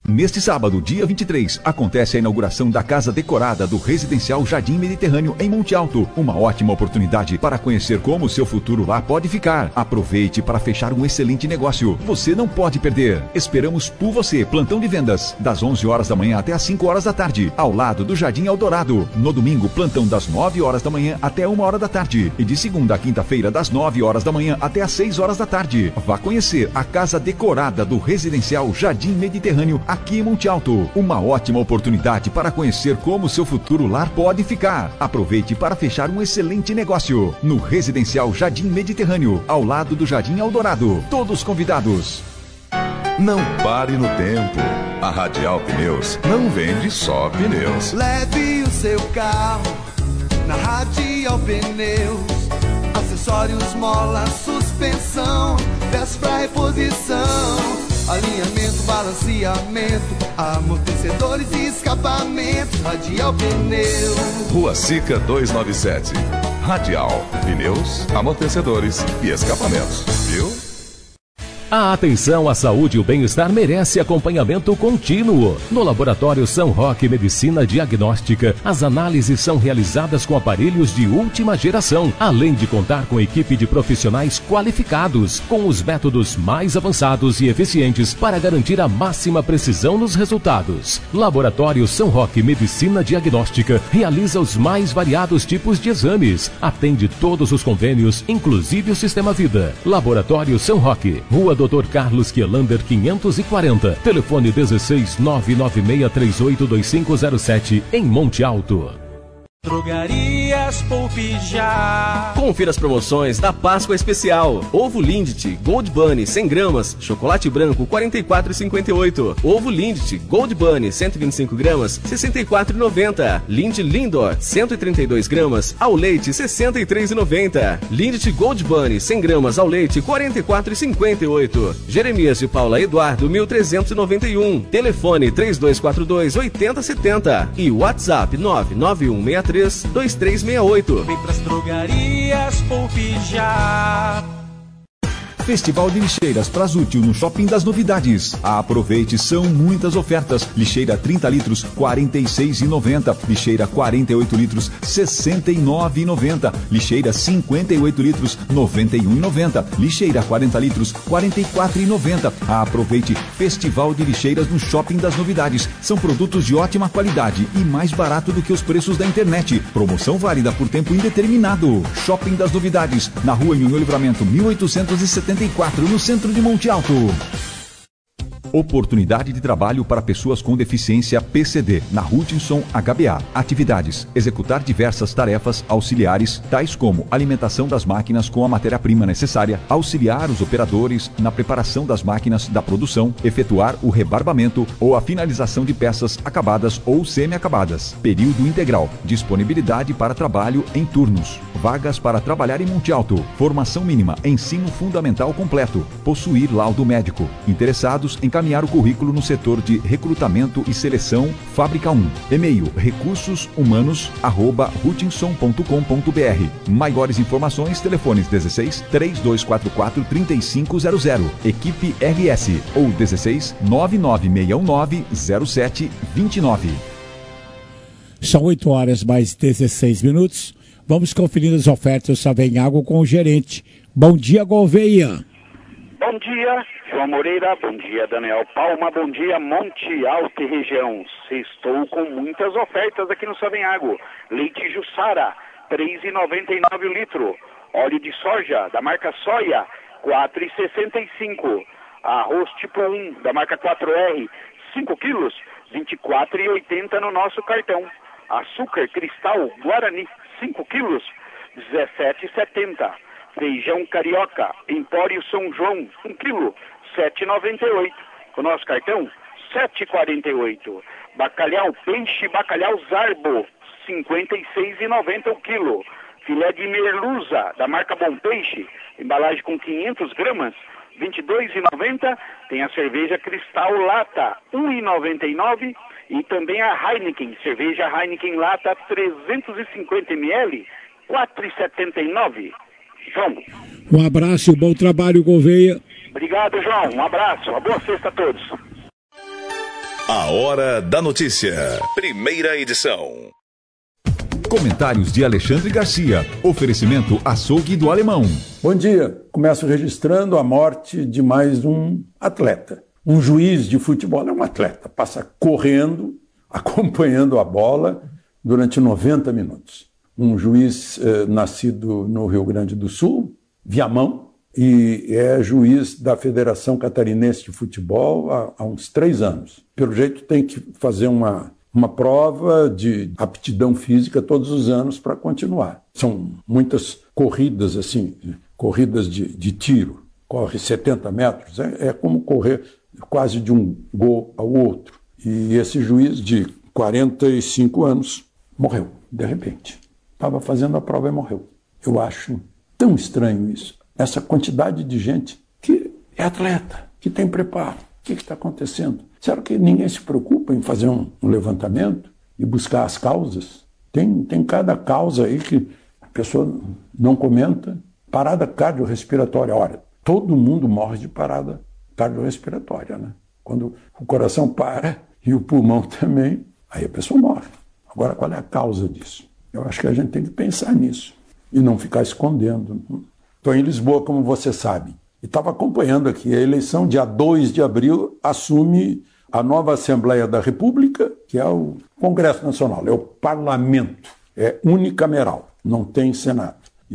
Neste sábado, dia vinte e três, acontece a inauguração da Casa Decorada do Residencial Jardim Mediterrâneo em Monte Alto. Uma ótima oportunidade para conhecer como o seu futuro lá pode ficar. Aproveite para fechar um excelente negócio. Você não pode perder. Esperamos por você. Plantão de vendas, das onze horas da manhã até as cinco horas da tarde, ao lado do Jardim Eldorado. No domingo, plantão das nove horas da manhã até uma hora da tarde. E de segunda a quinta-feira, das nove horas da manhã até as seis horas da tarde. Vá conhecer a Casa Decorada do Residencial Jardim Mediterrâneo aqui em Monte Alto. Uma ótima oportunidade para conhecer como seu futuro lar pode ficar. Aproveite para fechar um excelente negócio no Residencial Jardim Mediterrâneo, ao lado do Jardim Eldorado. Todos convidados. Não pare no tempo. A Radial Pneus não vende só pneus. Leve o seu carro na Radial Pneus. Acessórios, mola, suspensão, peças pra reposição, alinhamento, balanceamento, amortecedores e escapamento. Radial Pneus. Rua Sica duzentos e noventa e sete. Radial Pneus, amortecedores e escapamentos. Viu? A atenção à saúde e o bem-estar merece acompanhamento contínuo. No Laboratório São Roque Medicina Diagnóstica, as análises são realizadas com aparelhos de última geração, além de contar com equipe de profissionais qualificados, com os métodos mais avançados e eficientes para garantir a máxima precisão nos resultados. Laboratório São Roque Medicina Diagnóstica realiza os mais variados tipos de exames, atende todos os convênios, inclusive o Sistema Vida. Laboratório São Roque, Rua doutor Carlos Kielander quinhentos e quarenta, telefone dezesseis nove nove seis três oito dois cinco zero sete, em Monte Alto. Drogarias Poupe Já. Confira as promoções da Páscoa Especial. Ovo Lindt Gold Bunny cem gramas, chocolate branco quarenta e quatro reais e cinquenta e oito. Ovo Lindt Gold Bunny cento e vinte e cinco gramas, sessenta e quatro reais e noventa. Lindt Lindor cento e trinta e dois gramas, ao leite sessenta e três reais e noventa. Lindt Gold Bunny cem gramas, ao leite quarenta e quatro reais e cinquenta e oito. Jeremias de Paula Eduardo mil trezentos e noventa e um. Telefone três dois quatro dois oito zero sete zero e WhatsApp nove nove um seis três dois três seis oito. Vem pras drogarias Poupe Já. Festival de Lixeiras Prasútil no Shopping das Novidades. Aproveite, são muitas ofertas. Lixeira trinta litros, quarenta e seis reais e noventa. Lixeira quarenta e oito litros, sessenta e nove reais e noventa. Lixeira cinquenta e oito litros, noventa e um reais e noventa. Lixeira quarenta litros, quarenta e quatro reais e noventa. Aproveite, Festival de Lixeiras no Shopping das Novidades. São produtos de ótima qualidade e mais barato do que os preços da internet. Promoção válida por tempo indeterminado. Shopping das Novidades, na Rua Nhonhô Livramento, mil oitocentos e setenta e quatro, no centro de Monte Alto. Oportunidade de trabalho para pessoas com deficiência P C D, na Hutchinson H B A. Atividades: executar diversas tarefas auxiliares, tais como alimentação das máquinas com a matéria-prima necessária, auxiliar os operadores na preparação das máquinas da produção, efetuar o rebarbamento ou a finalização de peças acabadas ou semi-acabadas. Período integral. Disponibilidade para trabalho em turnos. Vagas para trabalhar em Monte Alto. Formação mínima. Ensino fundamental completo. Possuir laudo médico. Interessados em encaminhar o currículo no setor de recrutamento e seleção Fábrica um. E-mail recursos humanos arroba hutchinson ponto com ponto br. Maiores informações, telefones dezesseis, três dois quatro quatro, trinta e cinco zero zero. Equipe R S ou dezesseis, nove nove seis um nove, zero sete dois nove. São oito horas mais dezesseis minutos. Vamos conferir as ofertas Savenhago com o gerente. Bom dia, Gouveia. Bom dia, João Moreira. Bom dia, Daniel Palma. Bom dia, Monte Alto e região. Estou com muitas ofertas aqui no Savenhago. Leite Jussara, três reais e noventa e nove o litro. Óleo de soja, da marca Soia, quatro reais e sessenta e cinco. Arroz tipo um, da marca quatro R, cinco quilos, vinte e quatro reais e oitenta no nosso cartão. Açúcar cristal Guarani, cinco quilos, dezessete reais e setenta. Feijão carioca, Empório São João, um quilo, sete reais e noventa e oito. O nosso cartão, sete reais e quarenta e oito. Bacalhau, peixe bacalhau Zarbo, cinquenta e seis reais e noventa o quilo. Filé de merluza, da marca Bom Peixe, embalagem com quinhentas gramas, vinte e dois reais e noventa. Tem a cerveja Cristal Lata, um real e noventa e nove. E também a Heineken, cerveja Heineken Lata, trezentos e cinquenta mililitros, quatro reais e setenta e nove. João. Um abraço e bom trabalho, Gouveia. Obrigado, João. Um abraço. Uma boa sexta a todos. A Hora da Notícia. Primeira edição. Comentários de Alexandre Garcia. Oferecimento Açougue do Alemão. Bom dia. Começo registrando a morte de mais um atleta. Um juiz de futebol é um atleta. Passa correndo, acompanhando a bola durante noventa minutos. Um juiz eh, nascido no Rio Grande do Sul, Viamão, e é juiz da Federação Catarinense de Futebol há, há uns três anos. Pelo jeito tem que fazer uma, uma prova de aptidão física todos os anos para continuar. São muitas corridas, assim, corridas de, de tiro. Corre setenta metros, é, é como correr quase de um gol ao outro. E esse juiz de quarenta e cinco anos morreu, de repente. Estava fazendo a prova e morreu. Eu acho tão estranho isso. Essa quantidade de gente que é atleta, que tem preparo. O que está acontecendo? Será que ninguém se preocupa em fazer um, um levantamento e buscar as causas? Tem, tem cada causa aí que a pessoa não comenta. Parada cardiorrespiratória. Olha, todo mundo morre de parada cardiorrespiratória, né? Quando o coração para e o pulmão também, aí a pessoa morre. Agora, qual é a causa disso? Eu acho que a gente tem que pensar nisso e não ficar escondendo. Estou em Lisboa, como você sabe, e estava acompanhando aqui a eleição. Dia dois de abril assume a nova Assembleia da República, que é o Congresso Nacional, é o Parlamento, é unicameral, não tem Senado.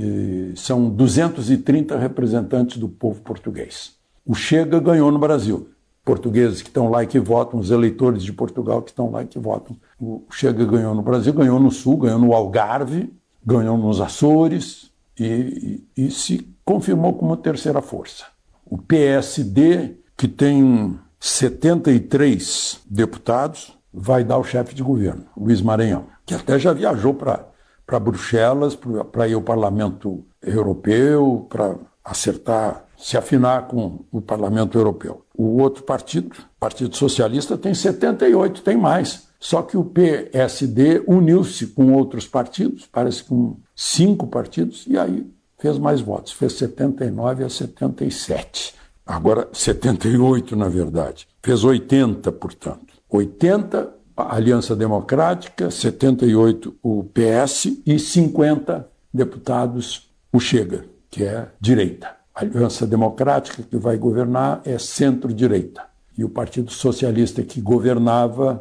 E são duzentos e trinta representantes do povo português. O Chega ganhou no Brasil. Portugueses que estão lá e que votam, os eleitores de Portugal que estão lá e que votam. O Chega ganhou no Brasil, ganhou no Sul, ganhou no Algarve, ganhou nos Açores, E, e, e se confirmou como terceira força. O P S D, que tem setenta e três deputados, vai dar o chefe de governo, Luiz Maranhão, que até já viajou para Bruxelas, para ir ao Parlamento Europeu, para acertar, se afinar com o Parlamento Europeu. O outro partido, o Partido Socialista, tem setenta e oito, tem mais. Só que o P S D uniu-se com outros partidos, parece que com cinco partidos, e aí fez mais votos. Fez setenta e nove a setenta e sete. Agora, setenta e oito, na verdade. Fez oitenta, portanto. oitenta, a Aliança Democrática, setenta e oito, o P S, e cinquenta deputados, o Chega, que é direita. A Aliança Democrática, que vai governar, é centro-direita. E o Partido Socialista, que governava,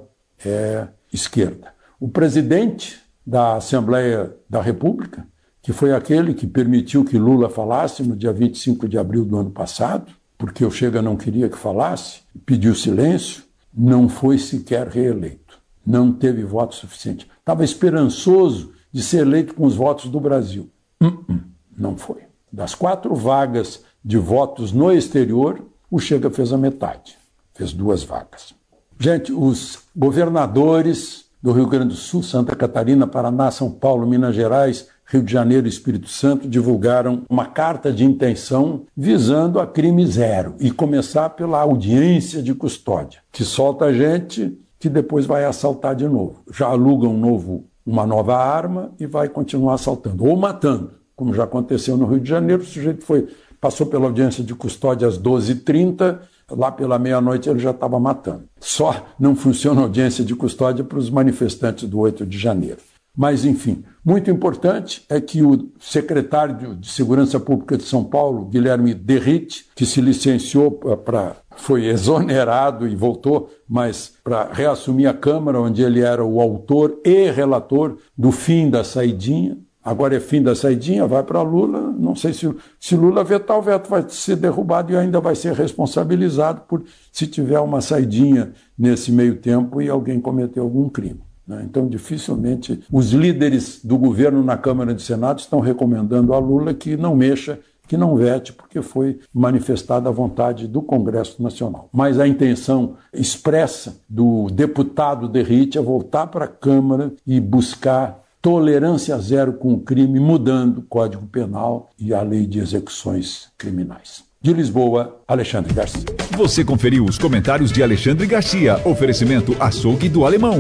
é esquerda. O presidente da Assembleia da República, que foi aquele que permitiu que Lula falasse no dia vinte e cinco de abril do ano passado, porque o Chega não queria que falasse, pediu silêncio, não foi sequer reeleito. Não teve voto suficiente. Estava esperançoso de ser eleito com os votos do Brasil. Uh-uh, não foi. Das quatro vagas de votos no exterior, o Chega fez a metade. Fez duas vagas. Gente, os governadores do Rio Grande do Sul, Santa Catarina, Paraná, São Paulo, Minas Gerais, Rio de Janeiro e Espírito Santo divulgaram uma carta de intenção visando a crime zero e começar pela audiência de custódia, que solta gente que depois vai assaltar de novo. Já aluga um novo, uma nova arma e vai continuar assaltando ou matando, como já aconteceu no Rio de Janeiro. O sujeito foi, passou pela audiência de custódia às doze e trinta, lá pela meia-noite ele já estava matando. Só não funciona a audiência de custódia para os manifestantes do oito de janeiro. Mas, enfim, muito importante é que o secretário de Segurança Pública de São Paulo, Guilherme Derrite, que se licenciou para... foi exonerado e voltou, mas para reassumir a Câmara, onde ele era o autor e relator do fim da saidinha. Agora é fim da saidinha, vai para Lula. Não sei se, se Lula vetar, o veto vai ser derrubado e ainda vai ser responsabilizado por se tiver uma saidinha nesse meio tempo e alguém cometeu algum crime. Né? Então, dificilmente, os líderes do governo na Câmara e Senado estão recomendando a Lula que não mexa, que não vete, porque foi manifestada a vontade do Congresso Nacional. Mas a intenção expressa do deputado Derrite é voltar para a Câmara e buscar tolerância zero com o crime, mudando o Código Penal e a Lei de Execuções Criminais. De Lisboa, Alexandre Garcia. Você conferiu os comentários de Alexandre Garcia. Oferecimento Açougue do Alemão.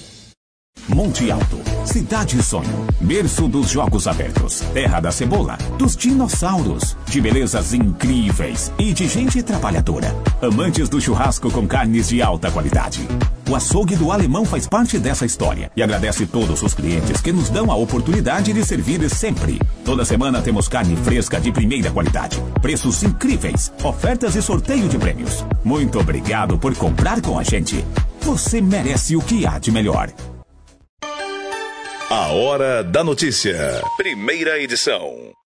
Monte Alto, cidade sonho, berço dos jogos abertos, terra da cebola, dos dinossauros, de belezas incríveis e de gente trabalhadora. Amantes do churrasco com carnes de alta qualidade. O açougue do Alemão faz parte dessa história e agradece todos os clientes que nos dão a oportunidade de servir sempre. Toda semana temos carne fresca de primeira qualidade, preços incríveis, ofertas e sorteio de prêmios. Muito obrigado por comprar com a gente. Você merece o que há de melhor. A Hora da Notícia. Primeira edição.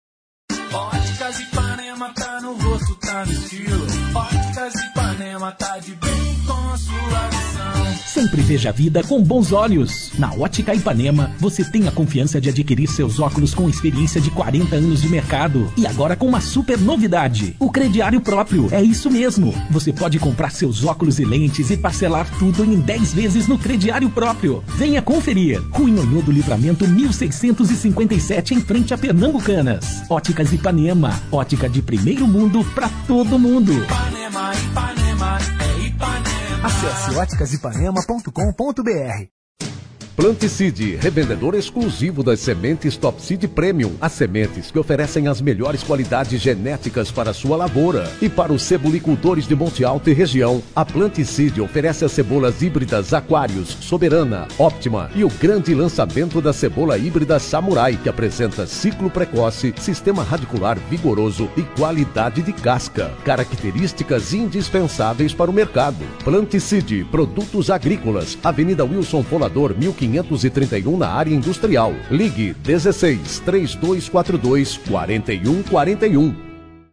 Óticas Ipanema tá no rosto, tá no estilo. Óticas Ipanema tá de bem com a sua visão. Sempre veja a vida com bons olhos. Na Ótica Ipanema, você tem a confiança de adquirir seus óculos com experiência de quarenta anos de mercado. E agora com uma super novidade, o crediário próprio. É isso mesmo. Você pode comprar seus óculos e lentes e parcelar tudo em dez vezes no crediário próprio. Venha conferir. Rua Nhonhô do Livramento, mil seiscentos e cinquenta e sete, em frente a Pernambucanas. Óticas Ipanema. Ótica de primeiro mundo para todo mundo. Ipanema, Ipanema, é Ipanema. Acesse óticas ipanema ponto com ponto b r. Planticide, revendedor exclusivo das sementes Top Seed Premium. As sementes que oferecem as melhores qualidades genéticas para a sua lavoura. E para os cebolicultores de Monte Alto e região, a Planticide oferece as cebolas híbridas Aquários, Soberana, Óptima e o grande lançamento da cebola híbrida Samurai, que apresenta ciclo precoce, sistema radicular vigoroso e qualidade de casca. Características indispensáveis para o mercado. Planticide, produtos agrícolas, Avenida Wilson Folador, mil quinhentos e trinta e um, na área industrial. Ligue dezesseis, trinta e dois quarenta e dois, quarenta e um quarenta e um.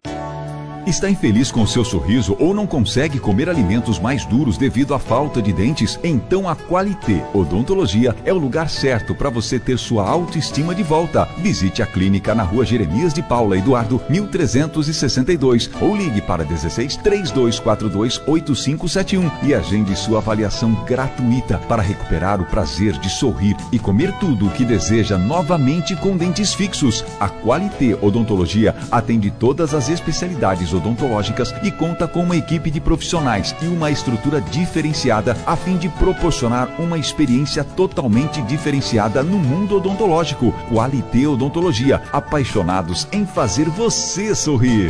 Está infeliz com o seu sorriso ou não consegue comer alimentos mais duros devido à falta de dentes? Então a Qualité Odontologia é o lugar certo para você ter sua autoestima de volta. Visite a clínica na rua Jeremias de Paula Eduardo, mil trezentos e sessenta e dois, ou ligue para dezesseis, trinta e dois quarenta e dois, oitenta e cinco setenta e um e agende sua avaliação gratuita para recuperar o prazer de sorrir e comer tudo o que deseja novamente com dentes fixos. A Qualité Odontologia atende todas as especialidades odontológicas e conta com uma equipe de profissionais e uma estrutura diferenciada a fim de proporcionar uma experiência totalmente diferenciada no mundo odontológico. Qualité Odontologia, apaixonados em fazer você sorrir.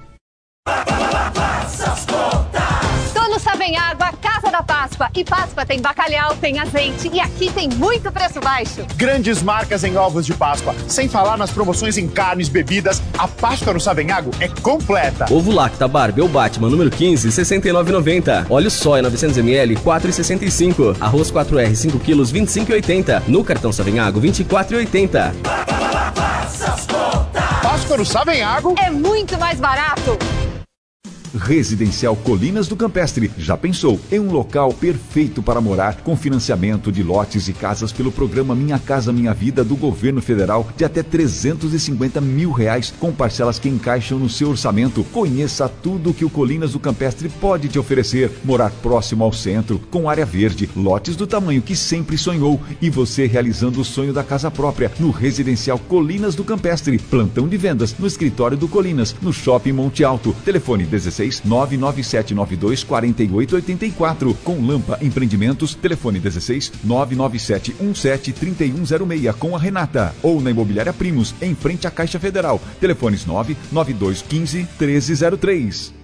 Tô no Sabem Água, Casa da Páscoa. E Páscoa tem bacalhau, tem azeite e aqui tem muito preço baixo. Grandes marcas em ovos de Páscoa, sem falar nas promoções em carnes, bebidas. A Páscoa no Sabem Água é completa. Ovo Lacta Barbie ou Batman número quinze, sessenta e nove reais e noventa centavos. Óleo soia novecentos mililitros, quatro reais e sessenta e cinco centavos. Arroz quatro R cinco quilos, vinte e cinco reais e oitenta centavos. No cartão Sabem Água, vinte e quatro reais e oitenta centavos. Páscoa no Sabem Água é muito mais barato. Residencial Colinas do Campestre. Já pensou em um local perfeito para morar, com financiamento de lotes e casas pelo programa Minha Casa Minha Vida do governo federal de até trezentos e cinquenta mil reais, com parcelas que encaixam no seu orçamento. Conheça tudo o que o Colinas do Campestre pode te oferecer. Morar próximo ao centro, com área verde, lotes do tamanho que sempre sonhou e você realizando o sonho da casa própria no Residencial Colinas do Campestre. Plantão de vendas no escritório do Colinas, no Shopping Monte Alto. Telefone dezesseis, nove nove sete nove dois, quatro oito oito quatro. Com Lampa Empreendimentos, telefone dezesseis, nove nove sete um sete, três um zero seis, com a Renata. Ou na Imobiliária Primos, em frente à Caixa Federal. Telefones nove nove dois um cinco, um três zero três.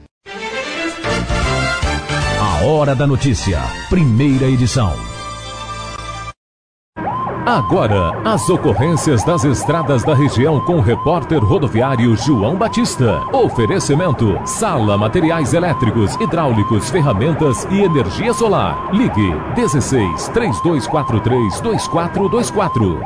A Hora da Notícia, primeira edição. Agora, as ocorrências das estradas da região com o repórter rodoviário João Batista. Oferecimento: Sala Materiais Elétricos, Hidráulicos, Ferramentas e Energia Solar. Ligue dezesseis, trinta e dois quarenta e três, vinte e quatro vinte e quatro.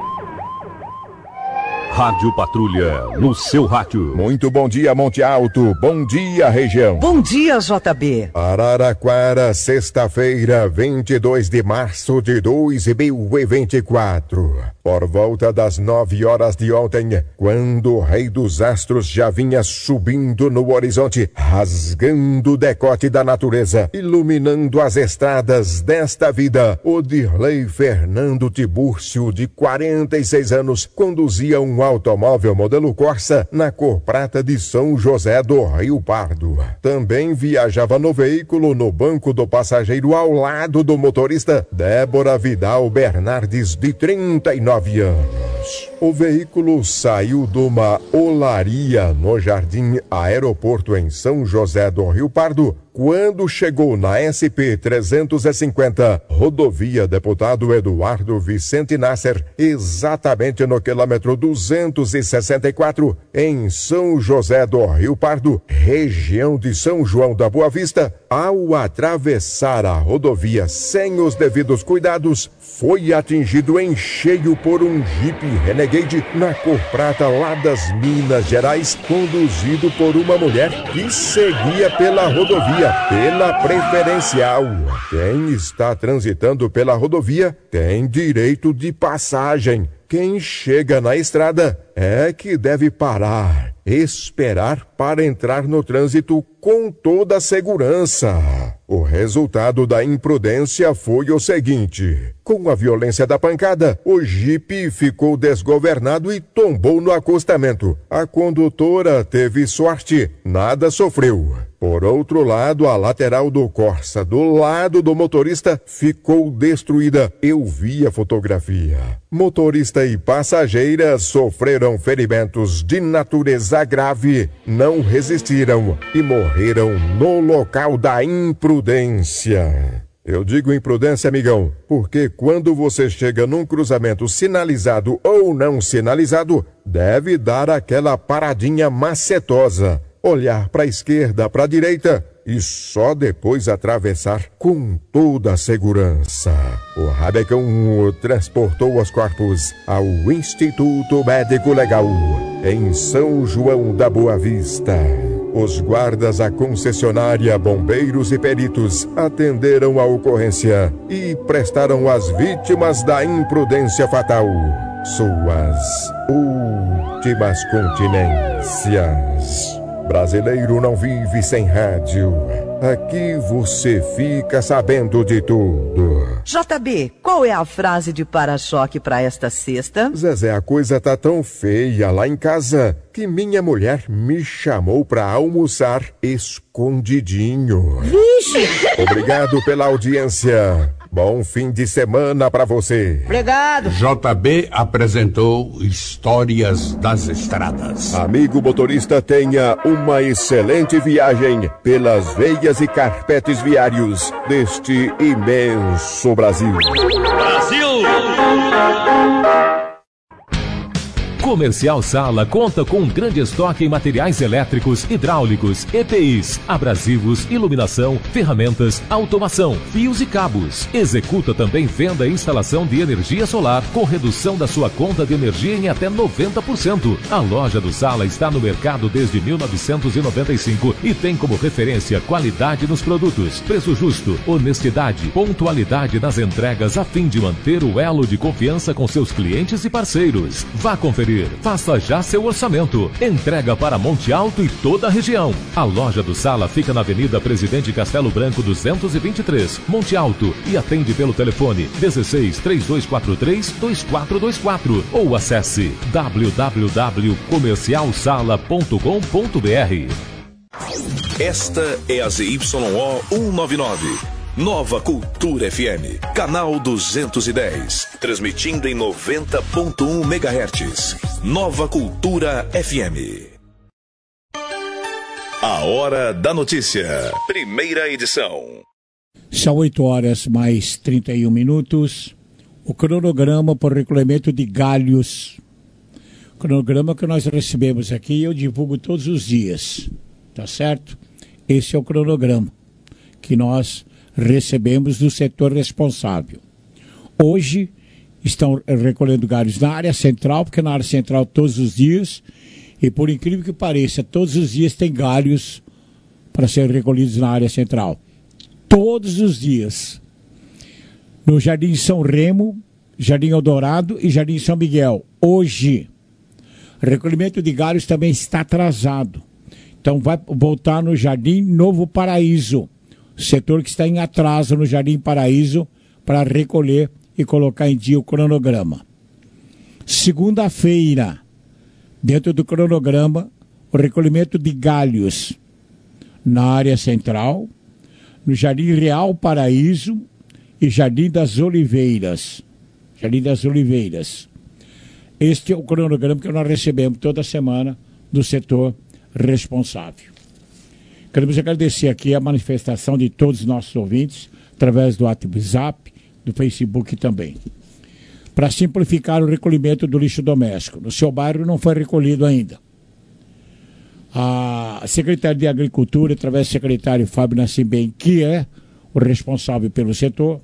Rádio Patrulha, no seu rádio. Muito bom dia, Monte Alto. Bom dia, região. Bom dia, J B. Araraquara, sexta-feira, vinte e dois de março de dois mil e vinte e quatro. Por volta das nove horas de ontem, quando o rei dos astros já vinha subindo no horizonte, rasgando o decote da natureza, iluminando as estradas desta vida, Odirley Fernando Tibúrcio, de quarenta e seis anos, conduzia um automóvel modelo Corsa na cor prata de São José do Rio Pardo. Também viajava no veículo, no banco do passageiro, ao lado do motorista, Débora Vidal Bernardes, de trinta e nove anos. O veículo saiu de uma olaria no Jardim Aeroporto, em São José do Rio Pardo, quando chegou na S P trezentos e cinquenta, rodovia Deputado Eduardo Vicente Nasser, exatamente no quilômetro duzentos e sessenta e quatro, em São José do Rio Pardo, região de São João da Boa Vista, ao atravessar a rodovia sem os devidos cuidados, foi atingido em cheio por um Jeep Renegade na cor prata lá das Minas Gerais, conduzido por uma mulher que seguia pela rodovia, pela preferencial. Quem está transitando pela rodovia tem direito de passagem. Quem chega na estrada é que deve parar, esperar para entrar no trânsito com toda a segurança. O resultado da imprudência foi o seguinte: com a violência da pancada, o Jeep ficou desgovernado e tombou no acostamento. A condutora teve sorte, nada sofreu. Por outro lado, a lateral do Corsa, do lado do motorista, ficou destruída. Eu vi a fotografia. Motorista e passageira sofreram ferimentos de natureza grave, não resistiram e morreram no local da imprudência. Eu digo imprudência, amigão, porque quando você chega num cruzamento sinalizado ou não sinalizado, deve dar aquela paradinha macetosa, olhar para a esquerda, para a direita e só depois atravessar com toda a segurança. O Rabecão transportou os corpos ao Instituto Médico Legal, em São João da Boa Vista. Os guardas da concessionária, bombeiros e peritos atenderam a ocorrência e prestaram às vítimas da imprudência fatal suas últimas continências. Brasileiro não vive sem rádio. Aqui você fica sabendo de tudo. J B, qual é a frase de para-choque para esta sexta? Zezé, a coisa tá tão feia lá em casa que minha mulher me chamou para almoçar escondidinho. Vixe! Obrigado pela audiência. Bom fim de semana para você. Obrigado. J B apresentou Histórias das Estradas. Amigo motorista, tenha uma excelente viagem pelas veias e carpetes viários deste imenso Brasil. Brasil! Comercial Sala conta com um grande estoque em materiais elétricos, hidráulicos, E P Is, abrasivos, iluminação, ferramentas, automação, fios e cabos. Executa também venda e instalação de energia solar com redução da sua conta de energia em até noventa por cento. A loja do Sala está no mercado desde mil novecentos e noventa e cinco e tem como referência qualidade nos produtos, preço justo, honestidade, pontualidade nas entregas a fim de manter o elo de confiança com seus clientes e parceiros. Vá conferir. Faça já seu orçamento. Entrega para Monte Alto e toda a região. A loja do Sala fica na Avenida Presidente Castelo Branco duzentos e vinte e três, Monte Alto, e atende pelo telefone dezesseis, três dois quatro três, dois quatro dois quatro ou acesse w w w ponto comercial sala ponto com ponto b r. Esta é a Z Y O cento e noventa e nove. Nova Cultura F M, canal duzentos e dez, transmitindo em noventa ponto um megahertz. Nova Cultura F M. A Hora da Notícia, primeira edição. São oito horas mais trinta e um minutos. O cronograma por recolhimento de galhos. Cronograma que nós recebemos aqui e eu divulgo todos os dias. Tá certo? Esse é o cronograma que nós recebemos do setor responsável. Hoje estão recolhendo galhos na área central, porque na área central todos os dias, e por incrível que pareça, todos os dias tem galhos para serem recolhidos na área central. Todos os dias. No Jardim São Remo, Jardim Eldorado e Jardim São Miguel. Hoje. Recolhimento de galhos também está atrasado. Então vai voltar no Jardim Novo Paraíso. Setor que está em atraso no Jardim Paraíso para recolher e colocar em dia o cronograma. Segunda-feira, dentro do cronograma, o recolhimento de galhos na área central, no Jardim Real Paraíso e Jardim das Oliveiras. Jardim das Oliveiras. Este é o cronograma que nós recebemos toda semana do setor responsável. Queremos agradecer aqui a manifestação de todos os nossos ouvintes, através do WhatsApp, do Facebook também. Para simplificar o recolhimento do lixo doméstico. No seu bairro não foi recolhido ainda. A Secretaria de Agricultura, através do secretário Fábio Nascimento, que é o responsável pelo setor,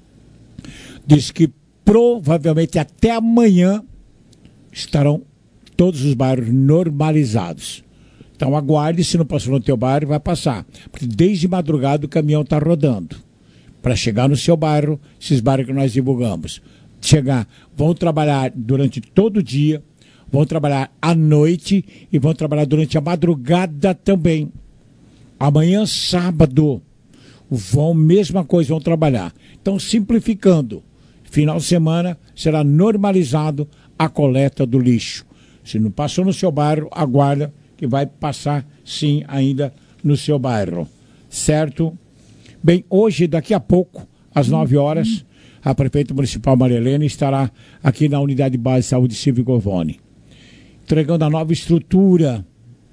diz que provavelmente até amanhã estarão todos os bairros normalizados. Então aguarde, se não passou no teu bairro, vai passar. Porque desde madrugada o caminhão está rodando. Para chegar no seu bairro, esses bairros que nós divulgamos. Chegar, vão trabalhar durante todo o dia, vão trabalhar à noite e vão trabalhar durante a madrugada também. Amanhã, sábado, vão, mesma coisa, vão trabalhar. Então, simplificando, final de semana será normalizado a coleta do lixo. Se não passou no seu bairro, aguarda que vai passar sim ainda no seu bairro. Certo? Bem, hoje, daqui a pouco, às nove horas, a prefeita municipal Maria Helena estará aqui na Unidade Básica de Saúde Silvio Govoni, entregando a nova estrutura.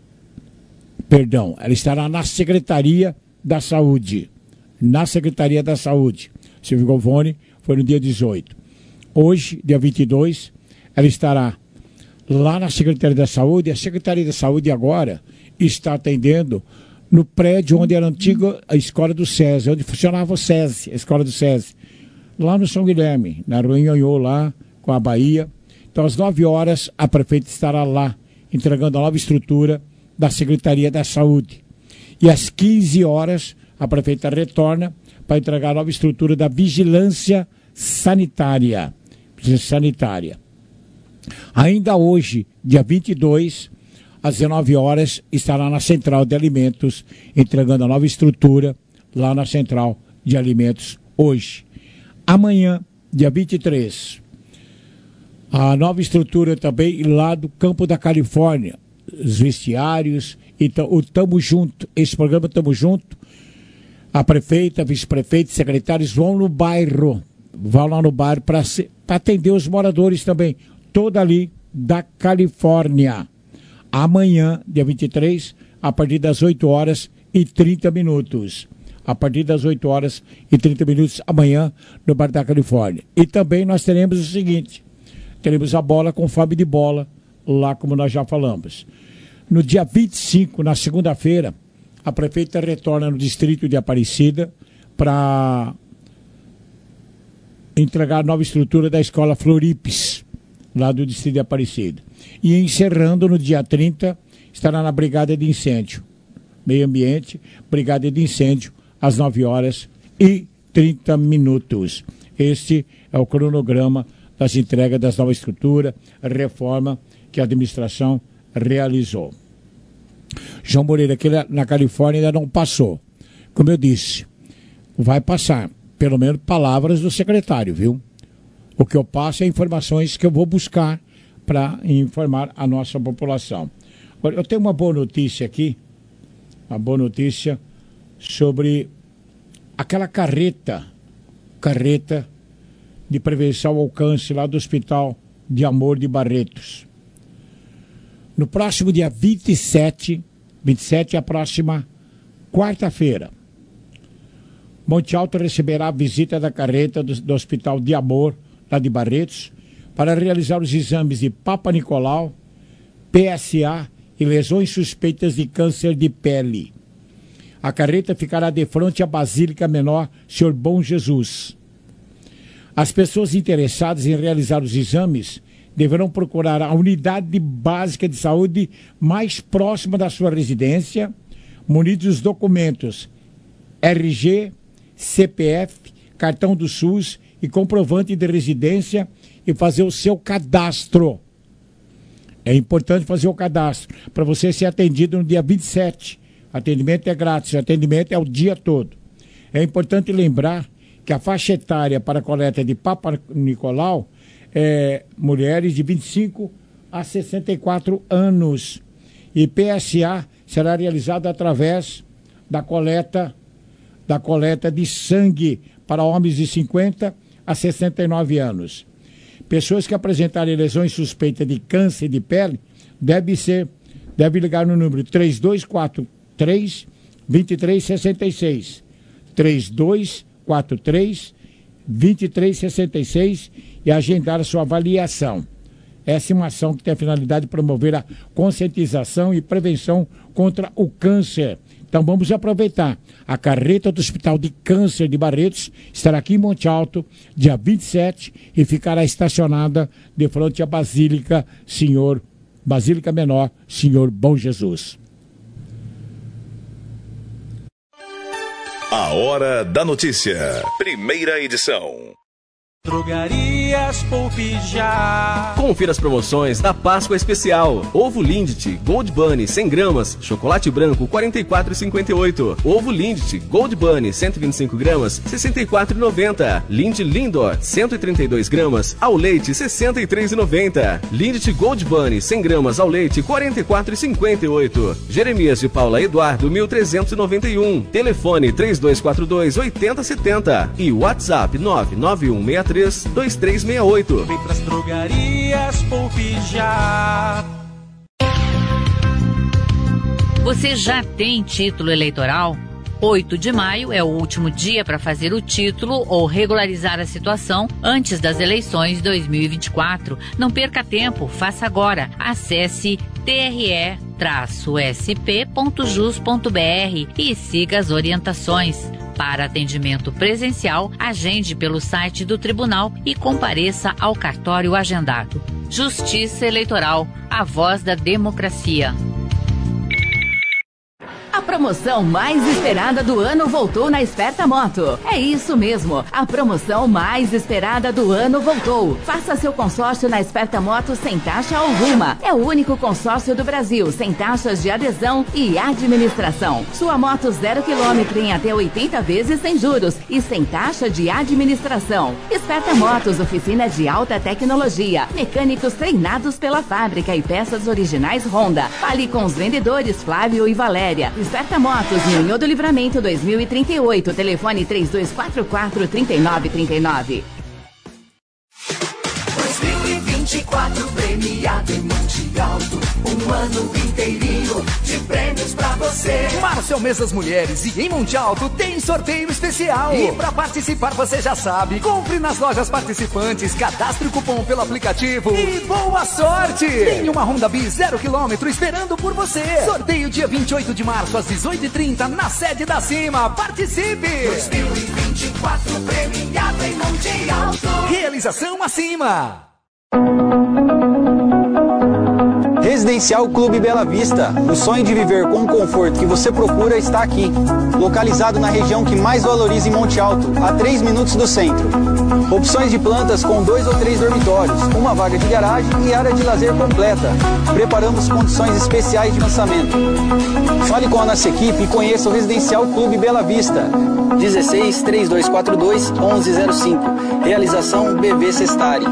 Perdão, ela estará na Secretaria da Saúde. Na Secretaria da Saúde. Silvio Govoni foi no dia dezoito. Hoje, dia vinte e dois, ela estará lá na Secretaria da Saúde. A Secretaria da Saúde agora está atendendo no prédio onde era a antiga a escola do SESI, onde funcionava o SESI, a escola do SESI. Lá no São Guilherme, na Rua Nhonhô, lá com a Bahia. Então, às nove horas, a prefeita estará lá, entregando a nova estrutura da Secretaria da Saúde. E às quinze horas, a prefeita retorna para entregar a nova estrutura da Vigilância Sanitária. Vigilância Sanitária. Ainda hoje, dia vinte e dois, às dezenove horas, estará na Central de Alimentos, entregando a nova estrutura lá na Central de Alimentos hoje. Amanhã, dia vinte e três, a nova estrutura também lá do Campo da Califórnia, os vestiários, então, o Tamo Junto, esse programa Tamo Junto, a prefeita, vice-prefeita, secretários vão no bairro, vão lá no bairro para atender os moradores também, toda ali da Califórnia. Amanhã, dia vinte e três, a partir das oito horas e trinta minutos. A partir das oito horas e trinta minutos, amanhã, no Bar da Califórnia. E também nós teremos o seguinte, teremos a bola com Fábio de Bola, lá como nós já falamos. No dia vinte e cinco, na segunda-feira, a prefeita retorna no distrito de Aparecida para entregar a nova estrutura da escola Floripes, lá do distrito de Aparecida. E encerrando no dia trinta, estará na Brigada de Incêndio. Meio Ambiente, Brigada de Incêndio, às nove horas e trinta minutos. Este é o cronograma das entregas das novas estruturas, reforma que a administração realizou. João Moreira, aqui na Califórnia ainda não passou. Como eu disse, vai passar, pelo menos palavras do secretário, viu? O que eu passo é informações que eu vou buscar para informar a nossa população. Agora, eu tenho uma boa notícia aqui, uma boa notícia sobre aquela carreta, carreta de prevenção ao câncer lá do Hospital de Amor de Barretos. No próximo dia vinte e sete, vinte e sete é a próxima quarta-feira, Monte Alto receberá a visita da carreta do, do Hospital de Amor, lá de Barretos, para realizar os exames de Papa Nicolau, P S A e lesões suspeitas de câncer de pele. A carreta ficará de frente à Basílica Menor Senhor Bom Jesus. As pessoas interessadas em realizar os exames deverão procurar a unidade básica de saúde mais próxima da sua residência, munidos dos documentos R G, C P F, cartão do SUS e comprovante de residência e fazer o seu cadastro. É importante fazer o cadastro para você ser atendido no dia vinte e sete. Atendimento é grátis, atendimento é o dia todo. É importante lembrar que a faixa etária para a coleta de Papa Nicolau é mulheres de vinte e cinco a sessenta e quatro anos. E P S A será realizado através da coleta, da coleta de sangue para homens de cinquenta a sessenta e nove anos. Pessoas que apresentarem lesões suspeitas de câncer de pele devem ser, devem ligar no número três dois quatro três, vinte e três sessenta e seis. três dois quatro três, vinte e três sessenta e seis e agendar a sua avaliação. Essa é uma ação que tem a finalidade de promover a conscientização e prevenção contra o câncer. Então vamos aproveitar. A carreta do Hospital de Câncer de Barretos estará aqui em Monte Alto, dia vinte e sete, e ficará estacionada de frente à Basílica Senhor, Basílica Menor, Senhor Bom Jesus. A Hora da Notícia. Primeira edição. Drogarias Poupe Já. Confira as promoções da Páscoa Especial. Ovo Lindt Gold Bunny cem gramas, chocolate branco quarenta e quatro reais e cinquenta e oito. Ovo Lindt Gold Bunny cento e vinte e cinco gramas, sessenta e quatro reais e noventa centavos. Lindt Lindor cento e trinta e dois gramas, ao leite sessenta e três reais e noventa centavos. Lindt Gold Bunny cem gramas, ao leite quarenta e quatro reais e cinquenta e oito. Jeremias de Paula Eduardo mil trezentos e noventa e um. Telefone três dois quatro dois oito zero sete zero e WhatsApp nove nove um seis três dois três seis oito. Vem pras drogarias Poupe Já. Você já tem título eleitoral? oito de maio é o último dia para fazer o título ou regularizar a situação antes das eleições dois mil e vinte e quatro. Não perca tempo, faça agora. Acesse t r e s p ponto jus ponto b r e siga as orientações. Para atendimento presencial, agende pelo site do tribunal e compareça ao cartório agendado. Justiça Eleitoral, a voz da democracia. A promoção mais esperada do ano voltou na Esperta Moto. É isso mesmo, a promoção mais esperada do ano voltou. Faça seu consórcio na Esperta Moto sem taxa alguma. É o único consórcio do Brasil sem taxas de adesão e administração. Sua moto zero quilômetro em até oitenta vezes sem juros e sem taxa de administração. Esperta Motos, oficina de alta tecnologia, mecânicos treinados pela fábrica e peças originais Honda. Fale com os vendedores Flávio e Valéria. Esperta Motos, Ninho do Livramento dois mil e trinta e oito, telefone três dois quatro quatro, três nove três nove. dois mil e vinte e quatro premiado em Monte Alto, um ano inteirinho de prêmios pra você. Março é o mês das mulheres e em Monte Alto tem sorteio especial. E pra participar você já sabe, compre nas lojas participantes, cadastre o cupom pelo aplicativo e boa sorte! Tem uma Honda Bis zero quilômetro esperando por você. Sorteio dia vinte e oito de março às dezoito e trinta na sede da Cima. Participe! dois mil e vinte e quatro premiado em Monte Alto. Realização acima. Residencial Clube Bela Vista. O sonho de viver com o conforto que você procura está aqui. Localizado na região que mais valoriza em Monte Alto, a três minutos do centro. Opções de plantas com dois ou três dormitórios, uma vaga de garagem e área de lazer completa. Preparamos condições especiais de lançamento. Fale com a nossa equipe e conheça o Residencial Clube Bela Vista. dezesseis, três dois quatro dois, onze zero cinco. Realização B V Sestari.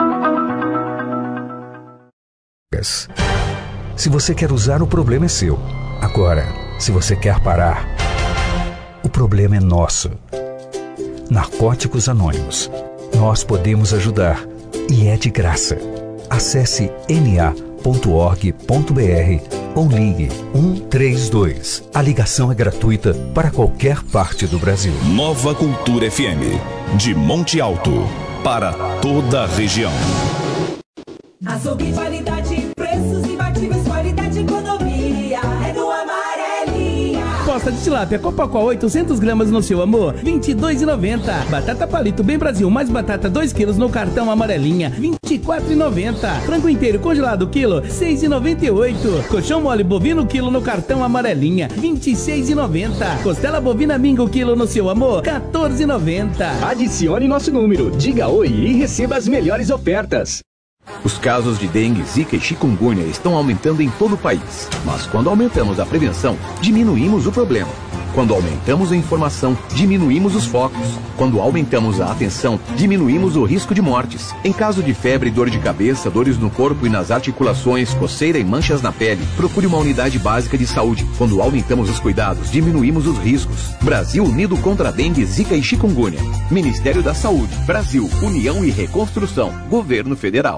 Se você quer usar, o problema é seu. Agora, se você quer parar, o problema é nosso. Narcóticos Anônimos. Nós podemos ajudar e é de graça. Acesse n a ponto org ponto b r ou ligue um três dois. A ligação é gratuita para qualquer parte do Brasil. Nova Cultura F M, de Monte Alto, para toda a região. Açougue, qualidade, preços imbatíveis, qualidade e economia. É no Amarelinha. Costa de tilápia Copacol oitocentos gramas no seu amor, vinte e dois reais e noventa centavos. Batata palito Bem Brasil mais batata dois quilos no cartão Amarelinha, vinte e quatro reais e noventa centavos. Frango inteiro congelado quilo, seis reais e noventa e oito centavos. Colchão mole bovino quilo no cartão Amarelinha, vinte e seis reais e noventa centavos. Costela bovina Mingo quilo no seu amor, quatorze reais e noventa centavos. Adicione nosso número, diga oi e receba as melhores ofertas. Os casos de dengue, zika e chikungunya estão aumentando em todo o país. Mas quando aumentamos a prevenção, diminuímos o problema. Quando aumentamos a informação, diminuímos os focos. Quando aumentamos a atenção, diminuímos o risco de mortes. Em caso de febre, dor de cabeça, dores no corpo e nas articulações, coceira e manchas na pele, procure uma unidade básica de saúde. Quando aumentamos os cuidados, diminuímos os riscos. Brasil unido contra a dengue, zika e chikungunya. Ministério da Saúde, Brasil, União e Reconstrução, Governo Federal.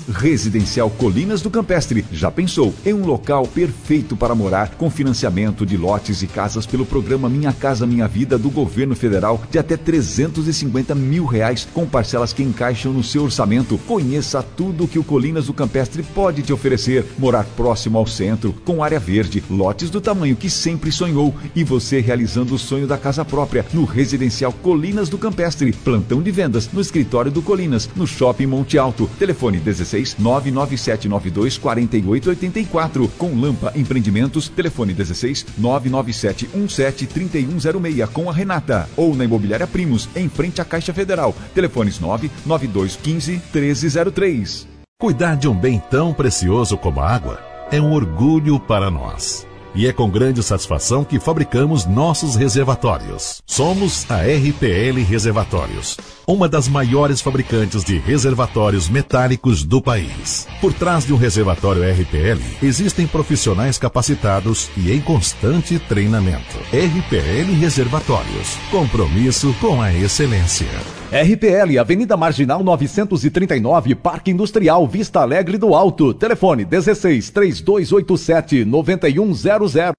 Residencial Colinas do Campestre. Já pensou em um local perfeito para morar, com financiamento de lotes e casas pelo programa Minha Casa Minha Vida do governo federal de até trezentos e cinquenta mil reais, com parcelas que encaixam no seu orçamento. Conheça tudo o que o Colinas do Campestre pode te oferecer. Morar próximo ao centro, com área verde, lotes do tamanho que sempre sonhou e você realizando o sonho da casa própria no Residencial Colinas do Campestre. Plantão de vendas no escritório do Colinas, no Shopping Monte Alto. Telefone dezesseis nove nove sete nove dois quatro oito oito quatro. Com Lampa Empreendimentos, telefone dezesseis nove nove sete um sete três um zero seis com a Renata. Ou na Imobiliária Primos, em frente à Caixa Federal. Telefones nove nove dois um cinco um três zero três. Cuidar de um bem tão precioso como a água é um orgulho para nós. E é com grande satisfação que fabricamos nossos reservatórios. Somos a R P L Reservatórios, uma das maiores fabricantes de reservatórios metálicos do país. Por trás de um reservatório R P L, existem profissionais capacitados e em constante treinamento. R P L Reservatórios, compromisso com a excelência. R P L, Avenida Marginal novecentos e trinta e nove, Parque Industrial, Vista Alegre do Alto. Telefone dezesseis três dois oito sete nove um zero zero.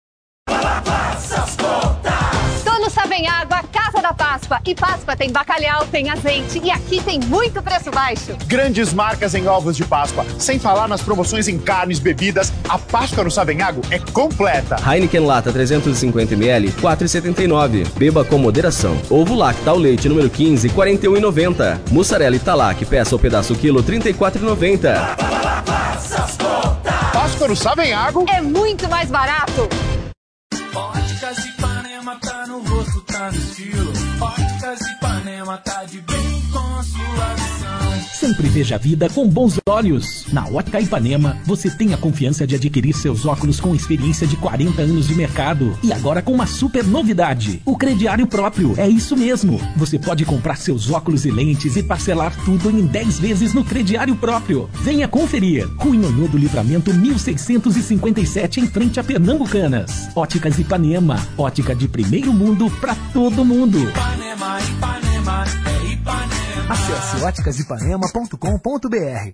Tô no Sabem Água, Casa da Páscoa. E Páscoa tem bacalhau, tem azeite e aqui tem muito preço baixo. Grandes marcas em ovos de Páscoa. Sem falar nas promoções em carnes, bebidas. A Páscoa no Sabem Água é completa. Heineken Lata trezentos e cinquenta mililitros, quatro reais e setenta e nove centavos. Beba com moderação. Ovo Lactal Leite número quinze, quarenta e um reais e noventa centavos. Mussarela Italac, peça ou pedaço quilo, trinta e quatro reais e noventa centavos. Páscoa no Sabem Água é muito mais barato. Óticas Ipanema tá no rosto, tá no estilo. Óticas Ipanema tá de bem com sua visão. Sempre veja a vida com bons olhos. Na Ótica Ipanema, você tem a confiança de adquirir seus óculos com experiência de quarenta anos de mercado. E agora com uma super novidade, o crediário próprio. É isso mesmo. Você pode comprar seus óculos e lentes e parcelar tudo em dez vezes no crediário próprio. Venha conferir. Rua Nhonhô do Livramento mil seiscentos e cinquenta e sete, em frente a Pernambucanas. Óticas Ipanema. Ótica de primeiro mundo para todo mundo. Ipanema, Ipanema, é Ipanema. Acesse óticas ipanema ponto com ponto b r.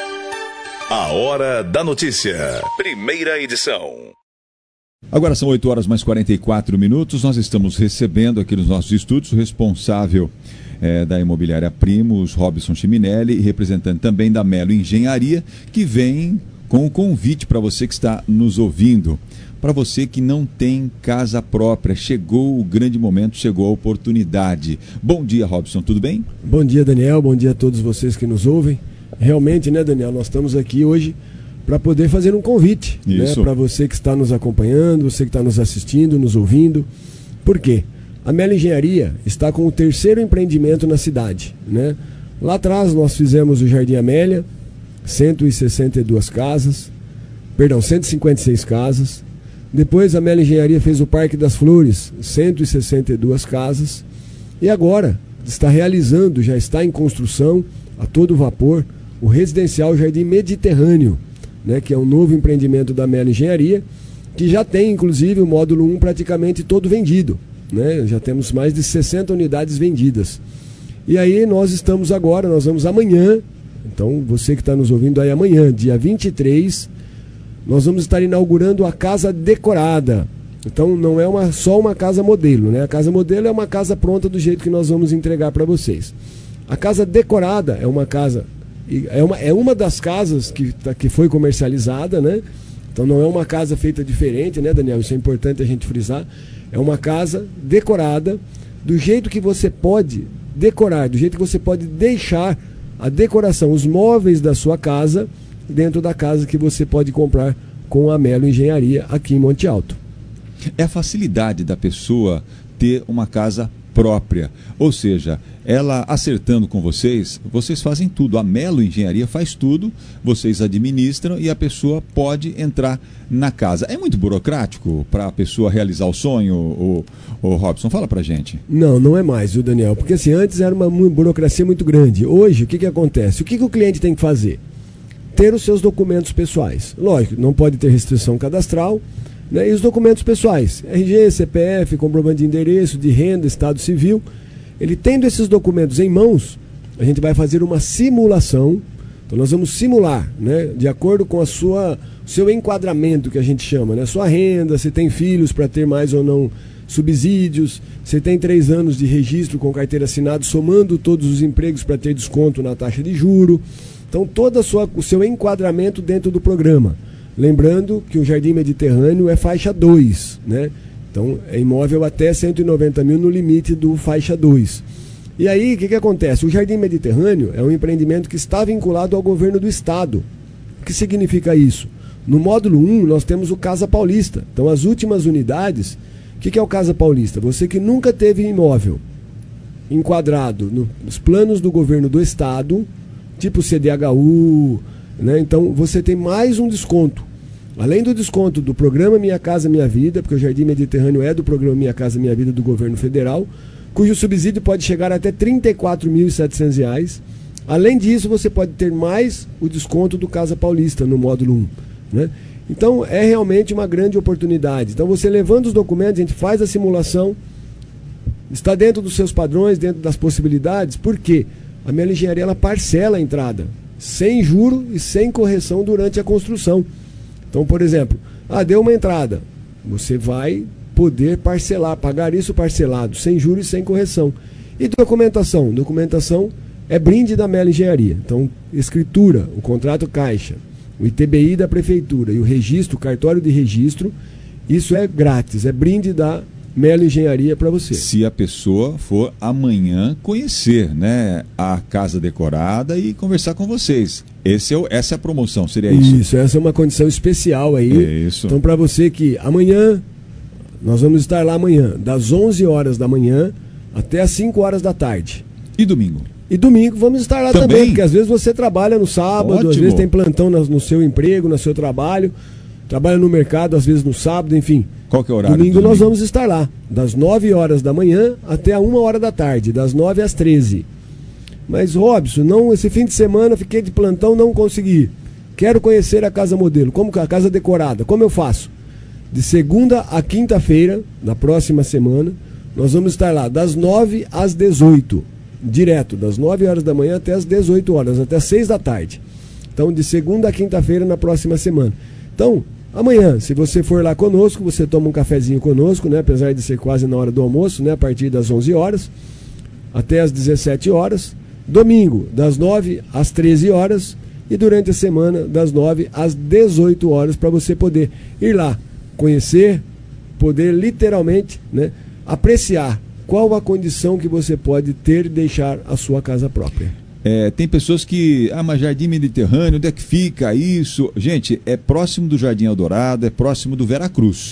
A Hora da Notícia. Primeira edição. Agora são oito horas mais quarenta e quatro minutos. Nós estamos recebendo aqui nos nossos estúdios o responsável é, da Imobiliária Primos, Robson Chiminelli, e representante também da Melo Engenharia, que vem com o convite para você que está nos ouvindo. Para você que não tem casa própria, chegou o grande momento, chegou a oportunidade. Bom dia, Robson, tudo bem? Bom dia, Daniel, bom dia a todos vocês que nos ouvem. Realmente, né, Daniel, nós estamos aqui hoje para poder fazer um convite, né, para você que está nos acompanhando, você que está nos assistindo, nos ouvindo. Por quê? A Melo Engenharia está com o terceiro empreendimento na cidade, né? Lá atrás nós fizemos o Jardim Amélia, cento e sessenta e duas casas, perdão, cento e cinquenta e seis casas. Depois a Melo Engenharia fez o Parque das Flores, cento e sessenta e duas casas. E agora está realizando, já está em construção, a todo vapor, o Residencial Jardim Mediterrâneo, né, que é um novo empreendimento da Melo Engenharia, que já tem inclusive o módulo um praticamente todo vendido, né? Já temos mais de sessenta unidades vendidas. E aí nós estamos agora, nós vamos amanhã, então você que está nos ouvindo aí amanhã, dia vinte e três, nós vamos estar inaugurando a Casa Decorada. Então não é uma, só uma casa modelo, né? A casa modelo é uma casa pronta do jeito que nós vamos entregar para vocês. A Casa Decorada é uma casa, é uma, é uma das casas que, tá, que foi comercializada, né? Então não é uma casa feita diferente, né, Daniel? Isso é importante a gente frisar. É uma casa decorada do jeito que você pode decorar, do jeito que você pode deixar a decoração, os móveis da sua casa dentro da casa que você pode comprar com a Melo Engenharia aqui em Monte Alto. É a facilidade da pessoa ter uma casa própria, ou seja, ela acertando com vocês, vocês fazem tudo, a Melo Engenharia faz tudo, vocês administram e a pessoa pode entrar na casa. É muito burocrático para a pessoa realizar o sonho, o, o Robson? Fala pra gente. Não, não é mais, viu, Daniel? Porque assim, antes era uma burocracia muito grande. Hoje, o que que acontece? O que que o cliente tem que fazer? Ter os seus documentos pessoais. Lógico, não pode ter restrição cadastral, né? E os documentos pessoais, R G, C P F, comprovante de endereço, de renda, estado civil. Ele tendo esses documentos em mãos, a gente vai fazer uma simulação Então nós vamos simular, né, de acordo com a sua seu enquadramento, que a gente chama, né, sua renda, se tem filhos para ter mais ou não subsídios, se tem três anos de registro com carteira assinada, somando todos os empregos para ter desconto na taxa de juro. Então todo a sua, o seu enquadramento dentro do programa. Lembrando que o Jardim Mediterrâneo é faixa dois, né? Então é imóvel até cento e noventa mil no limite do faixa dois. E aí, o que, que acontece? O Jardim Mediterrâneo é um empreendimento que está vinculado ao governo do estado. O que significa isso? No módulo um, nós temos o Casa Paulista. Então, as últimas unidades, o que, que é o Casa Paulista? Você que nunca teve imóvel enquadrado nos planos do governo do estado, tipo C D H U, né? Então, você tem mais um desconto. Além do desconto do programa Minha Casa Minha Vida, porque o Jardim Mediterrâneo é do programa Minha Casa Minha Vida do governo federal, cujo subsídio pode chegar até trinta e quatro mil e setecentos reais. Além disso, você pode ter mais o desconto do Casa Paulista no módulo um, né? Então, é realmente uma grande oportunidade. Então, você levando os documentos, a gente faz a simulação, está dentro dos seus padrões, dentro das possibilidades, porque a Melo Engenharia ela parcela a entrada, sem juro e sem correção durante a construção. Então, por exemplo, ah, deu uma entrada, você vai poder parcelar, pagar isso parcelado, sem juros e sem correção. E documentação? Documentação é brinde da Melo Engenharia. Então, escritura, o contrato caixa, o I T B I da prefeitura e o registro, o cartório de registro, isso é grátis, é brinde da Melo Engenharia para você. Se a pessoa for amanhã conhecer, né, a casa decorada e conversar com vocês. Esse é o, essa é a promoção, seria isso? Isso, essa é uma condição especial aí. É isso. Então, para você que amanhã... Nós vamos estar lá amanhã, das onze horas da manhã até as cinco horas da tarde. E domingo? E domingo vamos estar lá também, também porque às vezes você trabalha no sábado, Ótimo. Às vezes tem plantão no, no seu emprego, no seu trabalho, trabalha no mercado, às vezes no sábado, enfim. Qual que é o horário? Domingo, domingo nós vamos estar lá, das nove horas da manhã até a uma hora da tarde, das nove às treze. Mas, Robson, não, esse fim de semana fiquei de plantão, não consegui. Quero conhecer a casa modelo, como a casa decorada, como eu faço? De segunda a quinta-feira, na próxima semana, nós vamos estar lá das nove às dezoito, direto, das nove horas da manhã até as dezoito horas, até as seis da tarde. Então, de segunda a quinta-feira na próxima semana. Então, amanhã, se você for lá conosco, você toma um cafezinho conosco, né? Apesar de ser quase na hora do almoço, né? A partir das onze horas até as dezessete horas. Domingo, das nove às treze horas. E durante a semana, das nove às dezoito horas, para você poder ir lá conhecer, poder literalmente, né, apreciar qual a condição que você pode ter de deixar a sua casa própria. É, tem pessoas que, ah, mas Jardim Mediterrâneo, onde é que fica isso? Gente, é próximo do Jardim Eldorado, é próximo do Veracruz.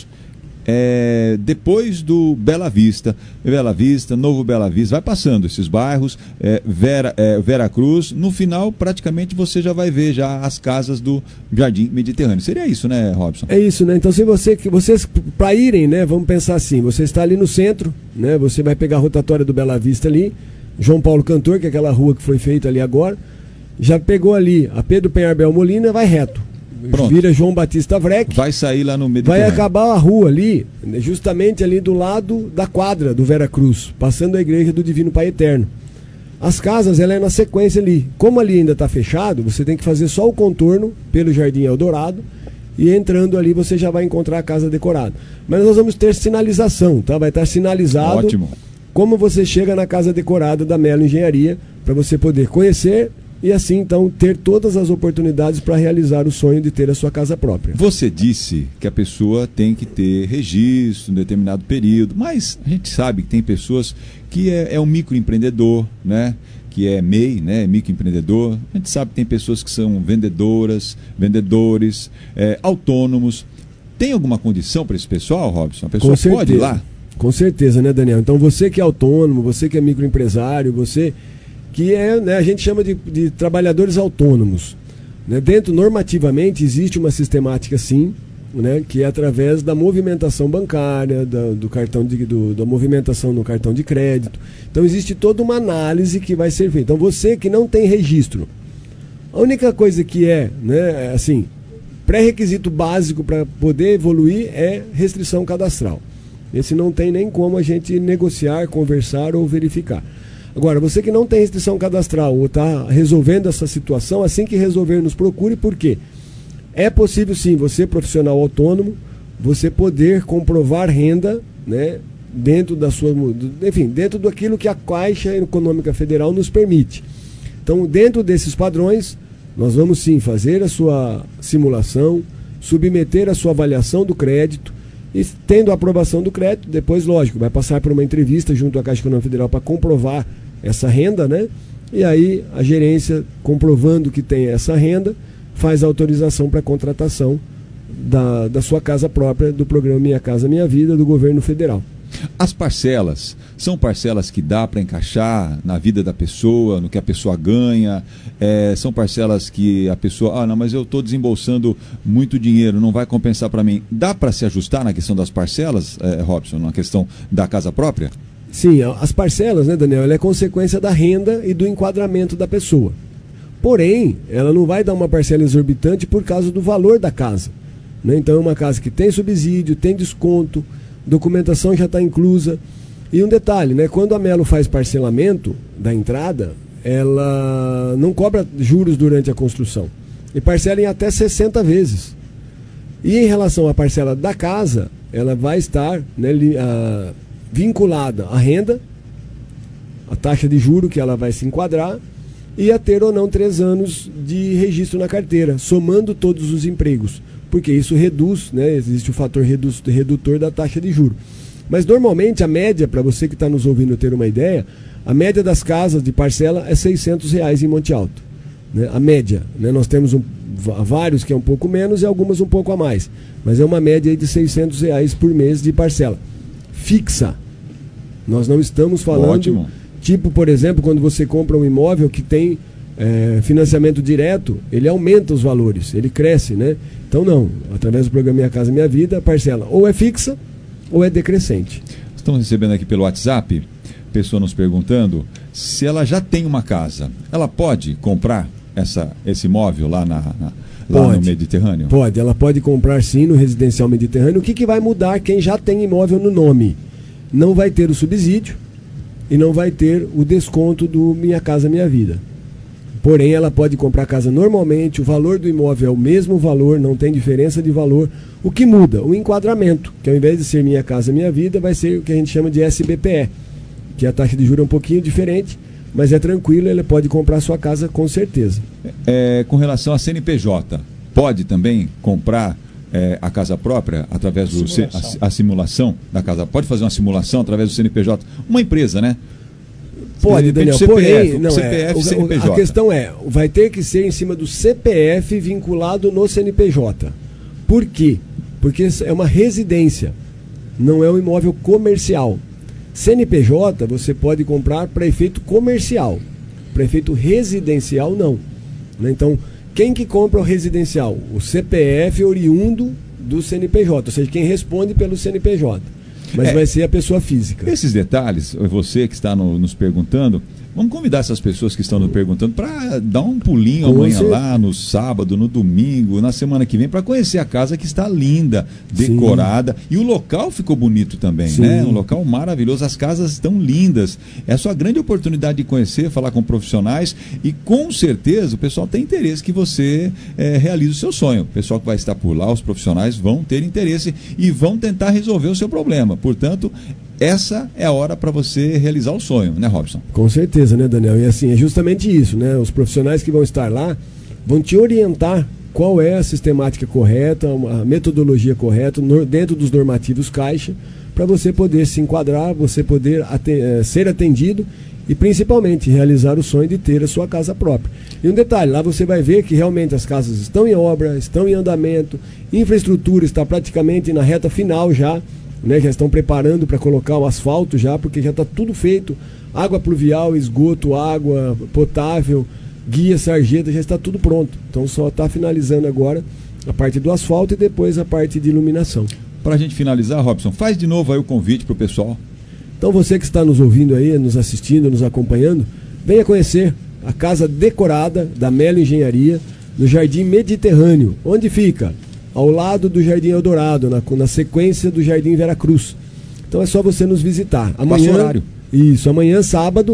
É, depois do Bela Vista, Bela Vista, Novo Bela Vista, vai passando esses bairros, é, Vera, é, Veracruz, no final praticamente você já vai ver já as casas do Jardim Mediterrâneo. Seria isso, né, Robson? É isso, né? Então se você, que vocês, para irem, né, vamos pensar assim, você está ali no centro, né, você vai pegar a rotatória do Bela Vista ali, João Paulo Cantor, que é aquela rua que foi feita ali agora, já pegou ali a Pedro Penharbel Molina, vai reto. Pronto. Vira João Batista Vreck. Vai sair lá no Mediterrâneo. Vai acabar a rua ali, justamente ali do lado da quadra do Veracruz, passando a igreja do Divino Pai Eterno. As casas, ela é na sequência ali. Como ali ainda está fechado, você tem que fazer só o contorno pelo Jardim Eldorado e entrando ali você já vai encontrar a casa decorada. Mas nós vamos ter sinalização, tá? Vai estar sinalizado. Ótimo. Como você chega na casa decorada da Melo Engenharia, para você poder conhecer e assim, então, ter todas as oportunidades para realizar o sonho de ter a sua casa própria. Você disse que a pessoa tem que ter registro em determinado período, mas a gente sabe que tem pessoas que é, é um microempreendedor, né? Que é M E I, né? Microempreendedor. A gente sabe que tem pessoas que são vendedoras, vendedores, é, autônomos. Tem alguma condição para esse pessoal, Robson? A pessoa pode ir lá? Com certeza, né, Daniel? Então, você que é autônomo, você que é microempresário, você... que é, né, a gente chama de, de trabalhadores autônomos. Né? Dentro, normativamente, existe uma sistemática, sim, né, que é através da movimentação bancária, da, do cartão de, do, da movimentação no cartão de crédito. Então, existe toda uma análise que vai ser feita. Então, você que não tem registro, a única coisa que é, né, assim, pré-requisito básico para poder evoluir é restrição cadastral. Esse não tem nem como a gente negociar, conversar ou verificar. Agora, você que não tem restrição cadastral ou está resolvendo essa situação, assim que resolver, nos procure, por quê? É possível sim, você profissional autônomo, você poder comprovar renda, né, dentro da sua, enfim, dentro daquilo que a Caixa Econômica Federal nos permite. Então, dentro desses padrões, nós vamos sim fazer a sua simulação, submeter a sua avaliação do crédito e, tendo a aprovação do crédito, depois, lógico, vai passar por uma entrevista junto à Caixa Econômica Federal para comprovar essa renda, né? E aí a gerência, comprovando que tem essa renda, faz a autorização para a contratação da, da sua casa própria, do programa Minha Casa Minha Vida, do governo federal. As parcelas, são parcelas que dá para encaixar na vida da pessoa, no que a pessoa ganha, é, são parcelas que a pessoa, ah não, mas eu estou desembolsando muito dinheiro, não vai compensar para mim. Dá para se ajustar na questão das parcelas, é, Robson, na questão da casa própria? Sim, as parcelas, né, Daniel, ela é consequência da renda e do enquadramento da pessoa. Porém, ela não vai dar uma parcela exorbitante por causa do valor da casa, né? Então é uma casa que tem subsídio, tem desconto, documentação já está inclusa. E um detalhe, né? Quando a Melo faz parcelamento da entrada, ela não cobra juros durante a construção e parcela em até sessenta vezes. E em relação à parcela da casa, ela vai estar, né, a, vinculada à renda, a taxa de juro que ela vai se enquadrar e a ter ou não três anos de registro na carteira, somando todos os empregos, porque isso reduz, né, existe o fator reduz, redutor da taxa de juro. Mas normalmente a média, para você que está nos ouvindo ter uma ideia, a média das casas de parcela é seiscentos reais em Monte Alto, né? A média, né? Nós temos um, vários que é um pouco menos e algumas um pouco a mais, mas é uma média aí de seiscentos reais por mês de parcela fixa. Nós não estamos falando, ótimo, tipo, por exemplo, quando você compra um imóvel que tem é, financiamento direto, ele aumenta os valores, ele cresce, né? Então não, através do programa Minha Casa Minha Vida, a parcela ou é fixa ou é decrescente. Estamos recebendo aqui pelo WhatsApp, pessoa nos perguntando se ela já tem uma casa, ela pode comprar essa, esse imóvel lá, na, na, lá pode, no Mediterrâneo? Pode, ela pode comprar sim no Residencial Mediterrâneo. O que, que vai mudar quem já tem imóvel no nome? Não vai ter o subsídio e não vai ter o desconto do Minha Casa Minha Vida. Porém, ela pode comprar a casa normalmente, o valor do imóvel é o mesmo valor, não tem diferença de valor. O que muda? O enquadramento, que ao invés de ser Minha Casa Minha Vida, vai ser o que a gente chama de S B P E, que a taxa de juros é um pouquinho diferente, mas é tranquilo, ele pode comprar a sua casa com certeza. É, com relação a C N P J, pode também comprar é, a casa própria através do simulação. C, a, a simulação da casa? Pode fazer uma simulação através do C N P J? Uma empresa, né? Pode, Daniel, C P F, porém, não, C P F, é, C N P J. A questão é, vai ter que ser em cima do C P F vinculado no C N P J. Por quê? Porque é uma residência, não é um imóvel comercial. C N P J você pode comprar para efeito comercial, para efeito residencial não. Então, quem que compra o residencial? O C P F oriundo do C N P J, ou seja, quem responde pelo C N P J. Mas é, vai ser a pessoa física. Esses detalhes, você que está no, nos perguntando, vamos convidar essas pessoas que estão nos perguntando para dar um pulinho Com amanhã você. lá, no sábado, no domingo, na semana que vem, para conhecer a casa que está linda, decorada. Sim. E o local ficou bonito também, Sim. né? Um local maravilhoso, as casas estão lindas. É a sua grande oportunidade de conhecer, falar com profissionais e com certeza o pessoal tem interesse que você é, realize o seu sonho. O pessoal que vai estar por lá, os profissionais vão ter interesse e vão tentar resolver o seu problema. Portanto, essa é a hora para você realizar o sonho, né, Robson? Com certeza, né, Daniel? E assim, é justamente isso, né? Os profissionais que vão estar lá vão te orientar qual é a sistemática correta, a metodologia correta, no, dentro dos normativos Caixa, para você poder se enquadrar, você poder aten- é, ser atendido e principalmente realizar o sonho de ter a sua casa própria. E um detalhe, lá você vai ver que realmente as casas estão em obra, estão em andamento, infraestrutura está praticamente na reta final já, né, já estão preparando para colocar o asfalto já, porque já está tudo feito, água pluvial, esgoto, água potável, guia, sarjeta, já está tudo pronto. Então só está finalizando agora a parte do asfalto e depois a parte de iluminação. Para a gente finalizar, Robson, faz de novo aí o convite para o pessoal. Então você que está nos ouvindo aí, nos assistindo, nos acompanhando, venha conhecer a casa decorada da Melo Engenharia, no Jardim Mediterrâneo. Onde fica? Ao lado do Jardim Eldorado, na, na sequência do Jardim Veracruz. Então é só você nos visitar. Amanhã, Passa horário. Isso, amanhã, sábado,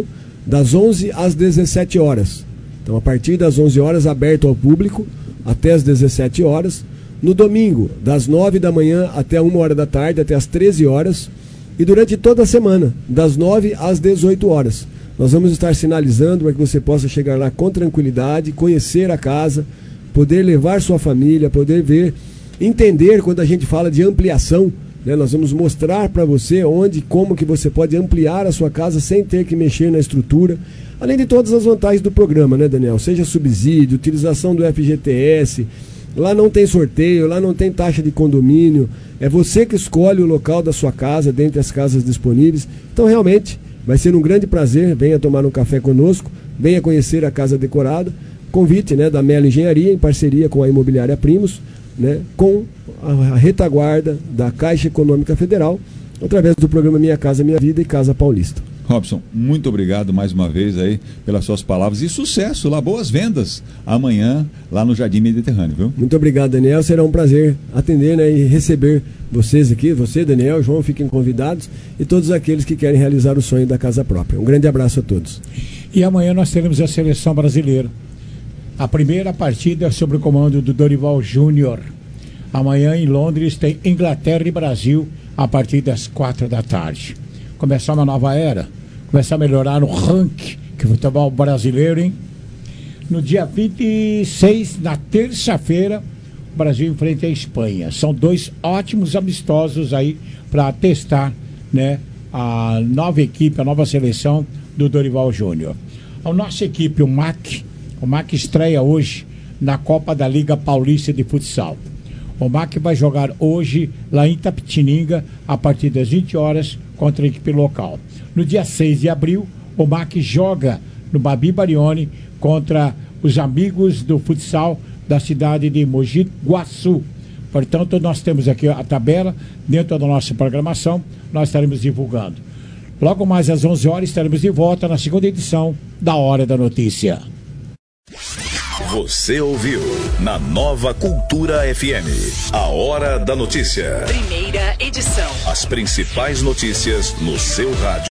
das onze às dezessete horas. Então, a partir das onze horas, aberto ao público, até as dezessete horas. No domingo, das nove da manhã até uma hora da tarde, até as treze horas. E durante toda a semana, das nove às dezoito horas. Nós vamos estar sinalizando para que você possa chegar lá com tranquilidade, conhecer a casa, poder levar sua família, poder ver, entender quando a gente fala de ampliação, né? Nós vamos mostrar para você onde, como que você pode ampliar a sua casa sem ter que mexer na estrutura, além de todas as vantagens do programa, né, Daniel? Seja subsídio, utilização do F G T S, lá não tem sorteio, lá não tem taxa de condomínio, é você que escolhe o local da sua casa, dentre as casas disponíveis. Então, realmente, vai ser um grande prazer, venha tomar um café conosco, venha conhecer a casa decorada. Convite, né, da Melo Engenharia, em parceria com a Imobiliária Primos, né, com a retaguarda da Caixa Econômica Federal, através do programa Minha Casa Minha Vida e Casa Paulista. Robson, muito obrigado mais uma vez aí pelas suas palavras e sucesso lá, boas vendas amanhã lá no Jardim Mediterrâneo, viu? Muito obrigado, Daniel, será um prazer atender, né, e receber vocês aqui, você, Daniel, João, fiquem convidados e todos aqueles que querem realizar o sonho da casa própria. Um grande abraço a todos. E amanhã nós teremos a seleção brasileira. A primeira partida é sob o comando do Dorival Júnior. Amanhã em Londres tem Inglaterra e Brasil a partir das quatro da tarde. Começar uma nova era, começar a melhorar no ranking que o futebol brasileiro, hein? No dia vinte e seis, na terça-feira, o Brasil enfrenta a Espanha. São dois ótimos amistosos aí para testar, né, a nova equipe, a nova seleção do Dorival Júnior. A nossa equipe, o M A C, o M A C estreia hoje na Copa da Liga Paulista de Futsal. O M A C vai jogar hoje lá em Itapetininga a partir das vinte horas contra a equipe local. No dia seis de abril, o M A C joga no Babi Barione contra os amigos do futsal da cidade de Mogi Guaçu. Portanto, nós temos aqui a tabela dentro da nossa programação, nós estaremos divulgando. Logo mais às onze horas estaremos de volta na segunda edição da Hora da Notícia. Você ouviu na Nova Cultura F M, a Hora da Notícia. Primeira edição. As principais notícias no seu rádio.